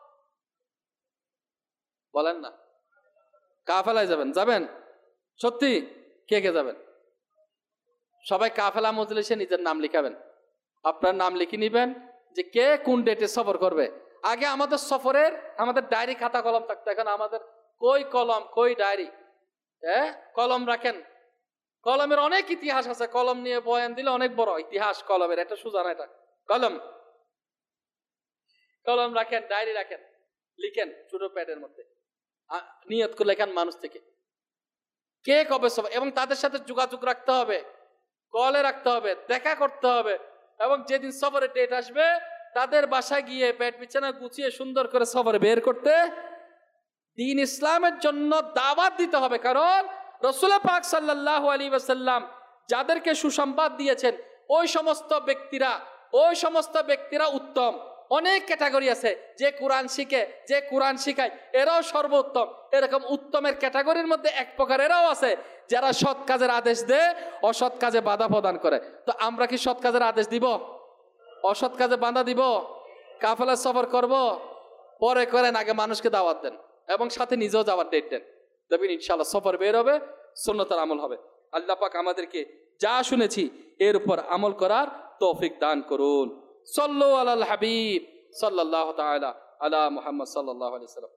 বলেন না? কাফেলায় যাবেন? যাবেন সত্যি? কে কে যাবেন? সবাই কাফেলা মজলিসে নিজের নাম লিখাবেন, আপনার নাম লিখে নিবেন যে কে কোন ডেটে সফর করবে। আগে আমাদের সফরের আমাদের ডায়েরি খাতা কলম থাকতো, এখন আমাদের কই কলম কই ডায়েরি। হ্যাঁ, কলম রাখেন। কলমের অনেক ইতিহাস আছে, কলম নিয়ে বয়ান দিলে অনেক বড় ইতিহাস কলমের, এটা সোজা না, এটা কলম। কলম রাখেন, ডায়েরি রাখেন, লিখেন ছোট প্যাডের মধ্যে, নিয়ত করে লেখেন মানুষ থেকে কে কবে সব, এবং তাদের সাথে যোগাযোগ রাখতে হবে, কলে রাখতে হবে, দেখা করতে হবে, এবং যেদিন সফরের ডেট আসবে তাদের বাসায় গিয়ে পেট বিছানা গুছিয়ে সুন্দর করে সফরে বের করতে, দ্বীন ইসলামের জন্য দাওয়াত দিতে হবে। কারণ রাসূল পাক সাল্লাল্লাহু আলাইহি ওয়াসাল্লাম যাদেরকে সুসংবাদ দিয়েছেন ওই সমস্ত ব্যক্তিরা ওই সমস্ত ব্যক্তিরা উত্তম। অনেক ক্যাটাগরি আছে, যে কোরআন শিখে, যে কোরআন শিখায়, এরাও সর্বোত্তম। এরকম উত্তমের ক্যাটাগরির মধ্যে এক প্রকার এরাও আছে যারা সৎ কাজের আদেশ দেয়, অসৎ কাজে বাধা প্রদান করে। তো আমরা কি সৎ কাজের আদেশ দিব, অসৎ কাজে বাধা দিব? কাফেলা সফর করব, পরে করেন, আগে মানুষকে দাওয়াত দেন এবং সাথে নিজেও যাওয়ার ডেট দেন, দেখবেন ইনশাআল্লাহ সফর বের হবে, সুন্নতের আমল হবে। আল্লাহ পাক আমাদেরকে যা শুনেছি এর উপর আমল করার তৌফিক দান করুন। সাল্লু আলাল হাবিব সাল্লাল্লাহু তাআলা আলা মুহাম্মদ সাল্লাল্লাহু আলাইহি সাল্লাম।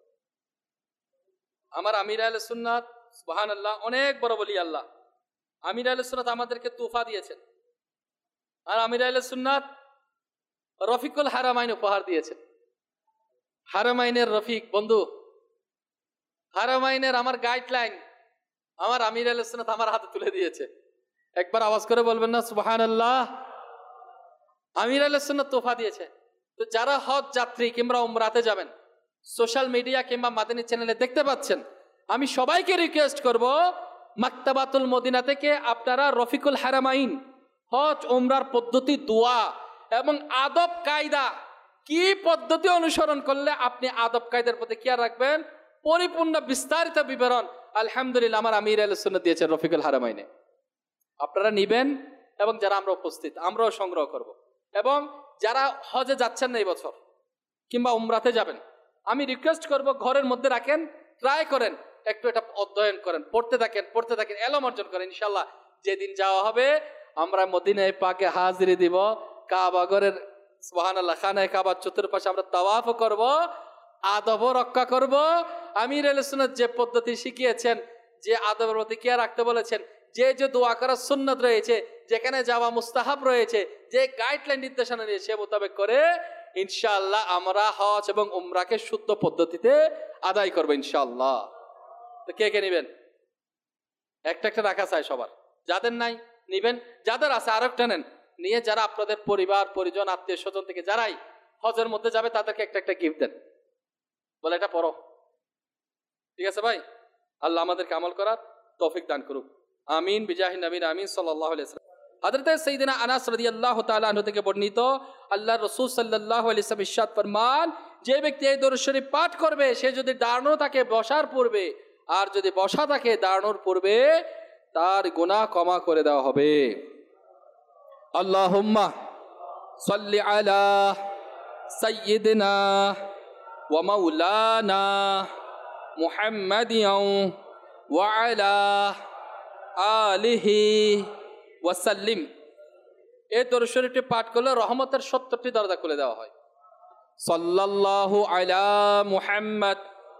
আমার আমির আহলে সুন্নাত, সুবহানাল্লাহ, অনেক বড় বলি আল্লাহ। আমির আহলে সুন্নাত আমাদেরকে তোফা দিয়েছেন, আর আমির আহলে সুন্নাত রফিকুল হারামাইন উপহার দিয়েছেন। হারামাইনের রফিক বন্ধু, হারামাইনের আমার গাইডলাইন আমার আমির আহলে সুন্নাত আমার হাতে তুলে দিয়েছে। একবার আওয়াজ করে বলবেন না সুবহানাল্লাহ? আমির আহলে সুন্নাত তোফা দিয়েছে। তো যারা হজ যাত্রী কিংবা উমরাতে যাবেন, সোশ্যাল মিডিয়া কিংবা মাদানী চ্যানেলে দেখতে পাচ্ছেন, আমি সবাইকে রিকোয়েস্ট করব, মাকতাবাতুল মদিনা থেকে আপনারা রফিকুল হারামাইন হজ উমরার পদ্ধতি, দোয়া এবং আদব কায়দা, কি পদ্ধতি অনুসরণ করলে আপনি আদব কায়দার প্রতি খেয়াল রাখবেন, পরিপূর্ণ বিস্তারিত বিবরণ আলহামদুলিল্লাহ আমার আমির আহলে সুন্নাত দিয়েছেন রফিকুল হারামাইনে। আপনারা নিবেন এবং যারা আমরা উপস্থিত আমরাও সংগ্রহ করব। এবং যারা হজে যাচ্ছেন না এই বছর কিংবা উমরাতে যাবেন, আমি রিকোয়েস্ট করব ঘরের মধ্যে রাখেন, ট্রাই করেন, একটু এটা অধ্যয়ন করেন, পড়তে থাকেন পড়তে থাকেন এলম অর্জন করেন। ইনশাল্লাহ যেদিন যাওয়া হবে আমরা মদিনায় পাকে হাজিরি দিব, কাবা ঘরের সুবহানাল্লাহ খানায় কাবার চতুর্পাশে আমরা তাওয়াফও করব, আদবও রক্ষা করব। আমির আহলে সুন্নাত যে পদ্ধতি শিখিয়েছেন, যে আদবের প্রতি খেয়াল রাখতে বলেছেন, যে যে দোয়া করার সুন্নাত রয়েছে, যেখানে যাওয়া মুস্তাহাব রয়েছে, যে গাইডলাইন নির্দেশনা নিয়ে সে মোতাবেক করে ইনশাআল্লাহ আমরা হজ এবং উমরাকে শুদ্ধ পদ্ধতিতে আদায় করবো ইনশাআল্লাহ। তো কে কে নিবেন? একটা একটা রাখা চাই সবার, যাদের নাই নিবেন, যাদের আছে আর একটা নেন, নিয়ে যারা আপনাদের পরিবার পরিজন আত্মীয় স্বজন থেকে যারাই হজের মধ্যে যাবে তাদেরকে একটা একটা গিফট দেন, বলে এটা পড়ো। ঠিক আছে ভাই? আল্লাহ আমাদেরকে আমল করার তৌফিক দান করুক, আমিন বিজাহি নবীন আমিন সাল্লাল্লাহু আলাইহি ওয়াসাল্লাম। হযরত সাইয়্যিদিনা আনাস রাদিয়াল্লাহু তাআলা আনহু থেকে বর্ণিত, আল্লাহর রাসূল সাল্লাল্লাহু আলাইহি ওয়াসাল্লাম ইরশাদ ফরমান, যে ব্যক্তি এই দরুদ শরীফ পাঠ করবে সে যদি দাঁড়ানো থাকে বসার পূর্বে, আর যদি বসা থাকে দাঁড়ানোর পূর্বে, তার গুনাহ ক্ষমা করে দেওয়া হবে। আল্লাহুম্মা সাল্লি আলা সাইয়্যিদিনা ওয়া মাওলানা মুহাম্মাদিন ওয়া আলা আলিহি ওয়াসাল্লিম। এই দরুদ শরীফটি পাঠ করলে রহমতের সত্তরটি দরজা খুলে দেওয়া হয়। সাল্লাল্লাহু আলা মুহাম্মদ।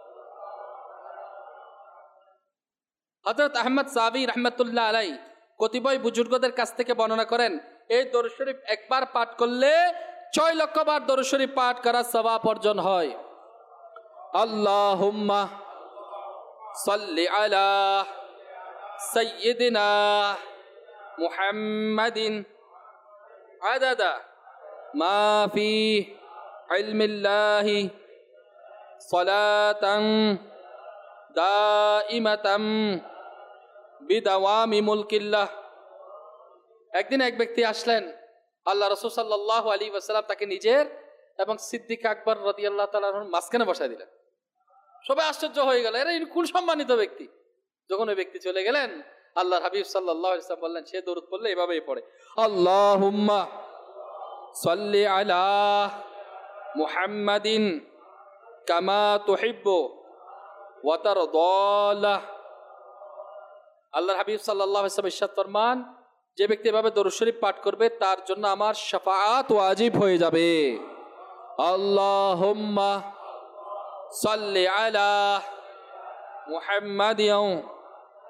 হযরত আহমদ সাবি রাহমাতুল্লাহ আলাইহি কতিপয় বুজুর্গদের কাছ থেকে বর্ণনা করেন, এই দরুদ শরীফ একবার পাঠ করলে ছয় লক্ষ বার দরুদ শরীফ পাঠ করার সওয়াব অর্জন হয়। আল্লাহুম্মা সাল্লি আলা সাইয়্যিদিনা মুহাম্মাদিন আদাদা মা ফি ইলমিল্লাহি সালাতান দাইমাতাম বিদাওয়ামি মুলকিল্লাহ। একদিন এক ব্যক্তি আসলেন, আল্লাহ রাসূল সাল্লাল্লাহু আলাইহি ওয়াসাল্লাম তাকে নিজের এবং সিদ্দিক আকবর রাদিয়াল্লাহু তাআলা আনহুর মাঝখানে বসায় দিলেন। সবাই আশ্চর্য হয়ে গেল, এরা কোন সম্মানিত ব্যক্তি। যখন ওই ব্যক্তি চলে গেলেন, আল্লাহর হাবিব সাল্লাল্লাহু আলাইহি ওয়াসাল্লাম বললেন, সে দরুদ পড়লে এভাবেই পড়ে, আল্লাহুম্মা সাল্লি আলা মুহাম্মাদিন কামা তুহিব্বু ওয়া তারদা। আল্লাহর হাবিব সাল্লাল্লাহু আলাইহি ওয়াসাল্লাম ইরশাদ ফরমান, যে ব্যক্তি এভাবে দরুদ শরীফ পাঠ করবে তার জন্য আমার শাফাআত ওয়াজিব হয়ে যাবে। আল্লাহুম্মা সাল্লি আলা মুহাম্মাদিন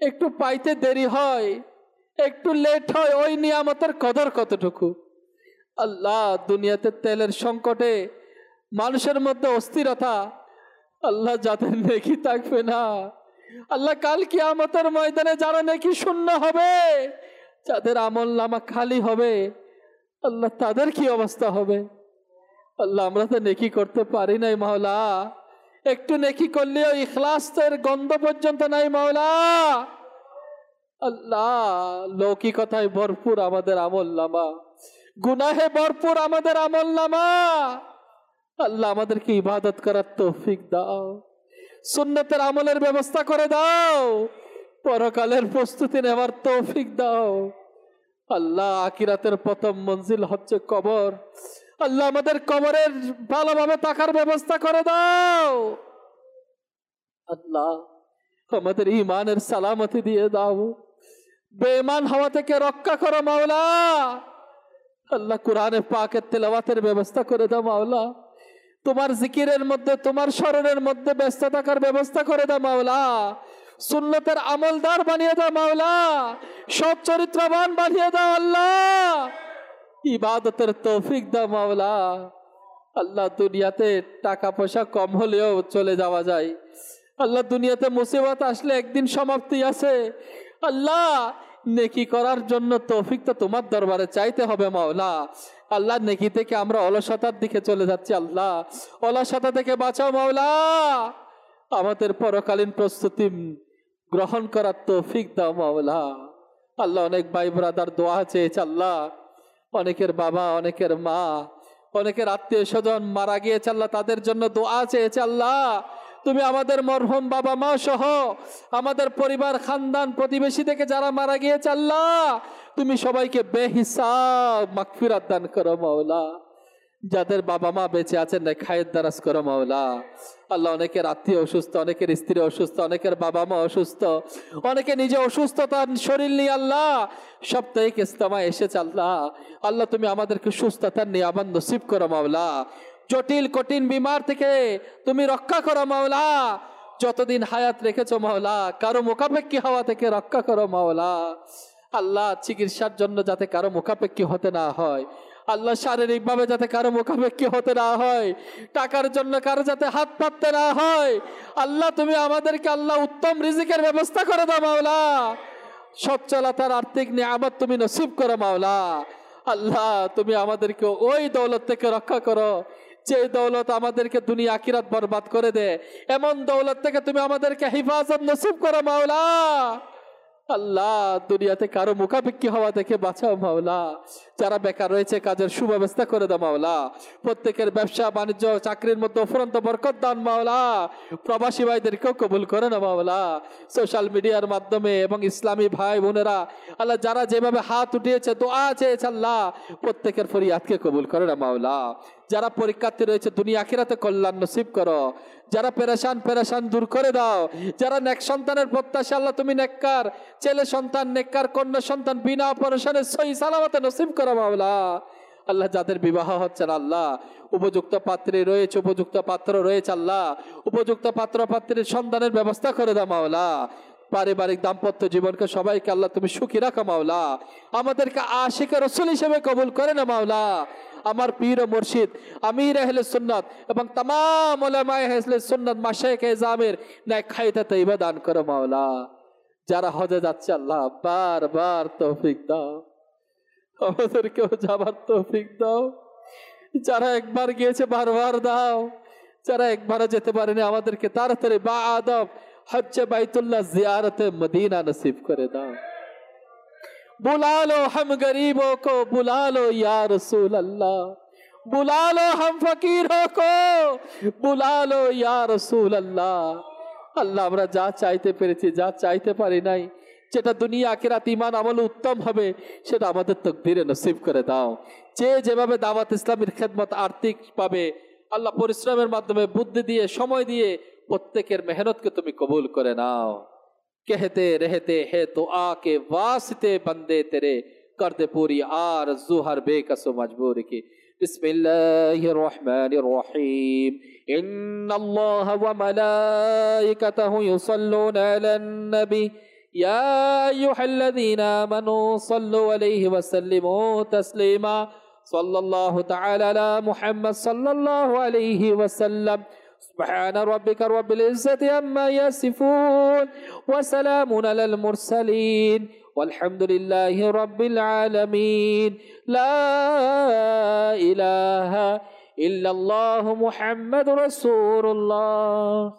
একটু পাইতে দেরি হয়, একটু লেট হয়, ওই নিয়ামতের কদর কতটুকু। আল্লাহ, দুনিয়াতে তেলের সংকটে মানুষের মধ্যে অস্থিরতা, আল্লাহ যাদের নেকি থাকবে না, আল্লাহ কাল কিয়ামতের ময়দানে যারা নেকি শূন্য হবে, যাদের আমল নামা খালি হবে, আল্লাহ তাদের কি অবস্থা হবে। আল্লাহ আমরা তো নেকি করতে পারি নাই মাওলা, একটু নেকি করলেও ইখলাসের গন্ধ পর্যন্ত নাই মাওলা। আল্লাহ লৌকিকতায় ভরপুর আমাদের আমল নামা, গুনাহে ভরপুর আমাদের আমল নামা। আল্লাহ আমাদেরকে ইবাদত করার তৌফিক দাও, সুন্নতের আমলের ব্যবস্থা করে দাও, পরকালের প্রস্তুতি নেওয়ার তৌফিক দাও। আল্লাহ আখিরাতের প্রথম মঞ্জিল হচ্ছে কবর, আল্লাহ আমাদের কবরের ভালোভাবে থাকার ব্যবস্থা করে দাও। আল্লাহ আমাদের ইমানের সালামতি দিয়ে দাও, বেঈমান হওয়া থেকে রক্ষা করো মাওলা। আল্লাহ কোরআনে পাকের তেলাওয়াতের ব্যবস্থা করে দাও মাওলা, তোমার জিকিরের মধ্যে তোমার স্মরণের মধ্যে ব্যস্ত থাকার ব্যবস্থা করে দাও মাওলা। সুন্নতের আমলদার বানিয়ে দাও মাওলা, সৎ চরিত্রবান বানিয়ে দাও আল্লাহ, ইবাদতের তৌফিক দাও মাওলা। আল্লাহ দুনিয়াতে টাকা পয়সা কম হলেও চলে যাওয়া যায়, আল্লাহ দুনিয়াতে মুসিবত আসলে একদিন সমাপ্তি আছে। আল্লাহ নেকি করার জন্য তৌফিক তো তোমার দরবারে চাইতে হবে মাওলা। আল্লাহ নেকি থেকে আমরা অলসতার দিকে চলে যাচ্ছি, আল্লাহ অলসতা থেকে বাঁচাও মাওলা। আমাদের পরকালীন প্রস্তুতি গ্রহণ করার তৌফিক দাও মাওলা। আল্লাহ অনেক ভাই ব্রাদার দোয়া চেয়েছে আল্লাহ, অনেকের বাবা, অনেকের মা, অনেকের আত্মীয় স্বজন মারা গিয়েছে আল্লাহ, তাদের জন্য দোয়া চেয়েছে আল্লাহ। তুমি আমাদের মরহুম বাবা মা সহ আমাদের পরিবার, খানদান, প্রতিবেশী থেকে যারা মারা গিয়েছে আল্লাহ, তুমি সবাইকে বেহিসাব মাগফিরাত দান করো মাওলা। যাদের বাবা মা বেঁচে আছেন না খায়ের দারাজ করো মাওলা। আল্লাহ অনেকের আত্মীয় অসুস্থ, অনেকের স্ত্রী অসুস্থ, অনেকের বাবা মা অসুস্থ, অনেকে নিজে অসুস্থ তার শরীর নিয়ে আল্লাহ সাপ্তাহিক ইজতেমায় এসেছে আল্লাহ। আল্লাহ তুমি আমাদেরকে সুস্থতার নিয়ামত নসিব করো মাওলা, জটিল কঠিন বিমার থেকে তুমি রক্ষা করো মাওলা। যতদিন হায়াত রেখেছো মাওলা, কারো মুখাপেক্ষী হওয়া থেকে রক্ষা করো মাওলা। আল্লাহ চিকিৎসার জন্য যাতে কারো মুখাপেক্ষী হতে না হয়, আল্লাহ শারীরিক ভাবে যাতে কারো মুখাপেক্ষী হতে না হয়, টাকার জন্য কারো যাতে হাত পাততে না হয়, আল্লাহ তুমি আমাদেরকে আল্লাহ উত্তম রিজিকের ব্যবস্থা করে দাও মাওলা। সচ্ছলতার আর্থিক নিয়ামত তুমি নসিব করো মাওলা। আল্লাহ তুমি আমাদেরকে ওই দৌলত থেকে রক্ষা করো যে দৌলত আমাদেরকে দুনিয়া আখিরাত বরবাদ করে দে, এমন দৌলত থেকে তুমি আমাদেরকে হেফাজত নসিব করো মাওলা। আল্লাহ দুনিয়াতে কারো মুখাপেক্ষী হওয়া থেকে বাঁচাও মাওলা। যারা বেকার রয়েছে কাজের সুব্যবস্থা করে দাও মাওলা। প্রত্যেকের ব্যবসা বাণিজ্য চাকরির মধ্যে অফুরন্ত বরকত দান মাওলা। প্রবাসী ভাইদেরকেও কবুল করে না মাওলা। সোশ্যাল মিডিয়ার মাধ্যমে এবং ইসলামী ভাই বোনেরা আল্লাহ যারা যেভাবে হাত উঠিয়েছে দোয়া চেয়েছে আল্লাহ প্রত্যেকের ফরিয়াদকে কবুল করে না মাওলা। যারা পরীক্ষার্থী রয়েছে দুনিয়া আখিরাতে কল্যাণ নসিব করো। যারা পেরেশান পেরেশান দূর করে দাও। যারা নেক সন্তানের প্রত্যাশা আল্লাহ তুমি নেককার ছেলে সন্তান, নেককার কন্যা সন্তান বিনা অপারেশনে সহি সালামতে নসিব করো মাওলা। আল্লাহ যাদের বিবাহ হচ্ছে না আল্লাহ উপযুক্ত পাত্রী রয়েছে, উপযুক্ত পাত্র রয়েছে আল্লাহ উপযুক্ত পাত্র পাত্রীর সন্তানের ব্যবস্থা করে দাও মাওলা। পারিবারিক দাম্পত্য জীবনকে সবাইকে আল্লাহ তুমি সুখী রাখো মাওলা। আমাদেরকে আশিকে রাসূল হিসেবে কবুল করে না মাওলা। আমার পীর ও মুর্শিদ আমির আহলে সুন্নাত এবং तमाम উলামায়ে আহলে সুন্নাত মাশায়েখ এজামের নেক হায়াতে তৈয়বা দান করো মাওলা। যারা হজে যাচ্ছে আল্লাহ বারবার তৌফিক দাও, আমাদেরকেও যাবার তৌফিক দাও। যারা একবার গিয়েছে বারবার দাও, যারা একবারও যেতে পারেনি আমাদেরকে তাড়াতাড়ি বা আদব হজ্জে বাইতুল্লাহ জিয়ারতে মদিনা নসিব করে দাও। बुला लो हम गरीबों को, बुला लो या रसूल अल्लाह, बुला लो हम फकीरों को, बुला लो या रसूल अल्लाह। আল্লাহ আমরা যা চাইতে পেরেছি, যা চাইতে পারি নাই, যেটা দুনিয়া আখিরাত ঈমান আমল উত্তম হবে সেটা আমাদের তকদিরে নসিব করে দাও। যে যেভাবে দাওয়াত ইসলামের খেদমত আর্থিক পাবে আল্লাহ পরিশ্রমের মাধ্যমে বুদ্ধি দিয়ে সময় দিয়ে প্রত্যেকের মেহনতকে তুমি কবুল করে নাও। कहते रहते है तो आके वास्ते बंदे तेरे कर दे पूरी आरज़ू हर बेकस मजबूर की। बिस्मिल्लाहिर्रहमानिर्रहीम इन्नल्लाह व मलाइकतहु युसल्लूना अलन नबी या अय्युहल्लज़ीना आमनू सल्लु अलैहि वसल्लिमू तस्लीमा सल्लल्लाहु तआला अला मुहम्मद सल्लल्लाहु अलैहि वसल्लम। सुब्हान रब्बिका रब्बिल इज्जति अम्मा यसिफून व सलामुन अलल मुरसलीन वल्हम्दुलिल्लाहि रब्बिल आलमीन। ला इलाहा इल्लल्लाहु मुहम्मदुर रसूलुल्लाह।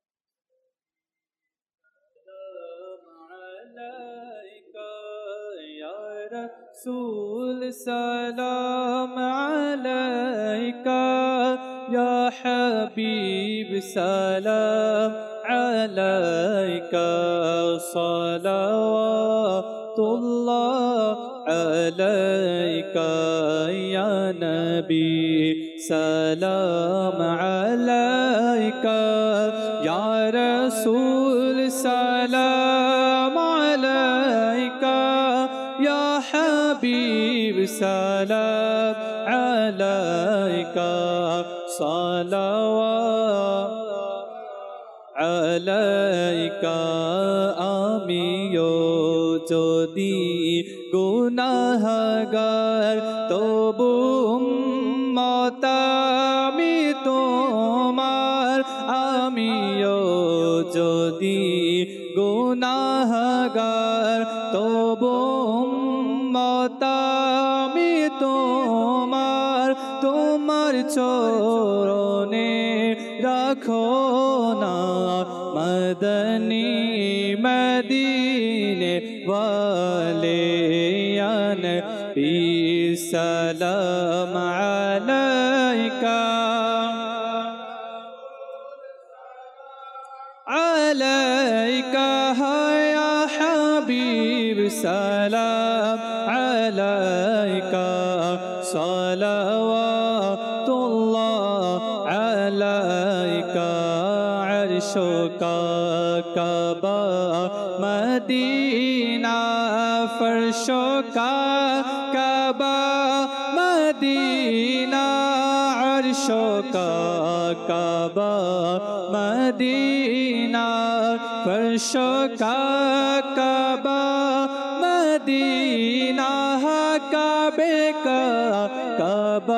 रसूल सलाम अलैका या हबीब सलाम अलैका सलावतुल्लाह अलैका या नबी सलाम अलैका या रसूल सलाम अलैका या हबीब सलाम अलैका सलावत अलैका। आमियो যদি গুনাহগার তবু উম্মত আমি তোমার। আমিও যদি গুনাহগার তবু উম্মত আমি তোমার। তোমার চরণে রাখো না মদনী মদীনে वाले या नबी सलाम अलैका अलैका या हबीब सलाम अलैका सलावतुल्लाह अलैका। अर्शो का काबा मदीना फर्शो का काबा मदीना। अर्शो का काबा मदीना फर्शो का काबा मदीना। काबे का काबा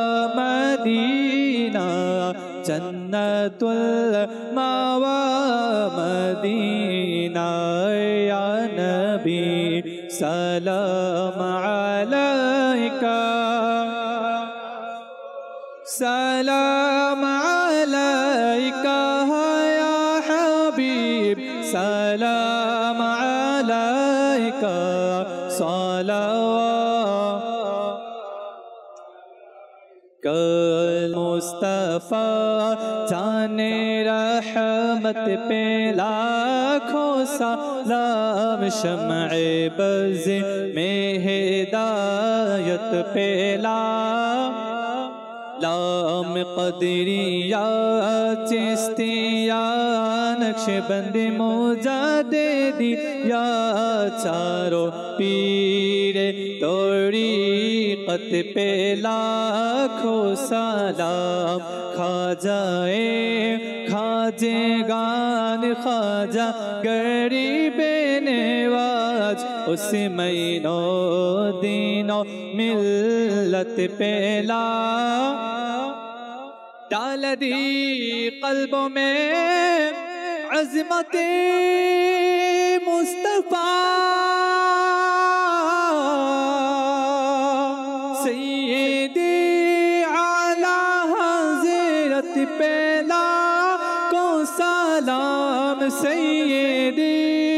मदीना जन्नतुल मावा मदीना। या नबी सलाम अलैका सलाम अलैका या हबीब सलाम अलैका सलावत। कल मुस्तफ़ा जाने रहमत पे लाखों सलाम। शम्ए बज़ में हिदायत पे लाम क़दरिया चिश्तिया नक्शबंदी मुजाद्दिदी या चारों पीरे तरीक़त पे लाखों सलाम। खाजाए खाजे गान खाजा गरीबे नवाज उस महीनो दिनों मिल्लत पे ला डाल दी क़ल्बों में अज़मते मुस्तफ़ा। सैयदी आला हज़रत पे लाखों सलाम। सैयदी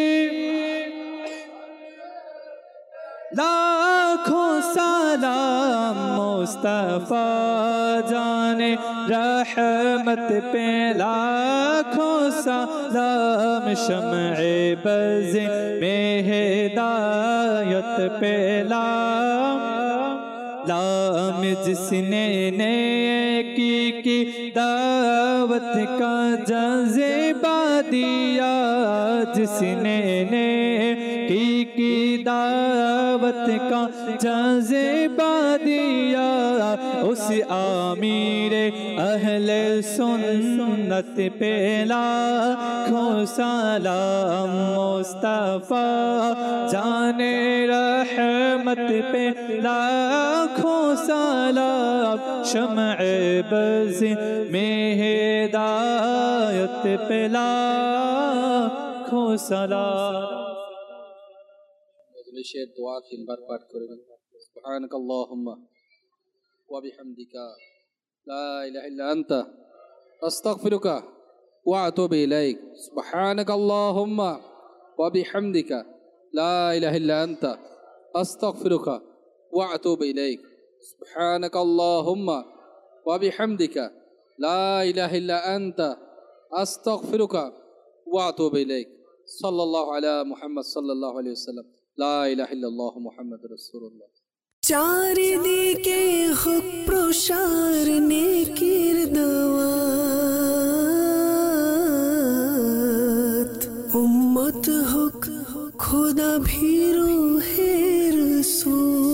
लाखों सलाम मुस्तफ़ा जाने रहमत पे लाखों सलाम। शम्ए बज़ में हिदायत पे लाम लाम। जिसने नेकी की दावत का जज़्बा दिया। जिसने नेकी की दावत का जज़्बा दिया उस उस आमीरे अहले सुन्नत पे लाखों सलाम मुस्तफा जाने रहमत पे लाखों सलाम शम्अ बज़ में हिदायत पे लाखों सलाम। মজলিসের দোয়া তিনবার পাঠ করবেন। সুবহানাকাল্লাহুম্মা ওয়া বিহামদিকা লা ইলাহা ইল্লা আনতা আস্তাগফিরুকা ওয়া আতুবু ইলাইক। সুবহানাকাল্লাহুম্মা ওয়া বিহামদিকা লা ইলাহা ইল্লা আনতা আস্তাগফিরুকা ওয়া আতুবু ইলাইক। সুবহানাকাল্লাহুম্মা ওয়া বিহামদিকা লা ইলাহা ইল্লা আনতা আস্তাগফিরুকা ওয়া আতুবু ইলাইক। সাল্লাল্লাহু আলা মুহাম্মদ সাল্লাল্লাহু আলাইহি ওয়াসাল্লাম। লা ইলাহা ইল্লাল্লাহু মুহাম্মাদুর রাসূলুল্লাহ। চারিদিকে হোক প্রসার নেকির দাওয়াত, উম্মত হোক খোদা ভীরু হে রাসূল।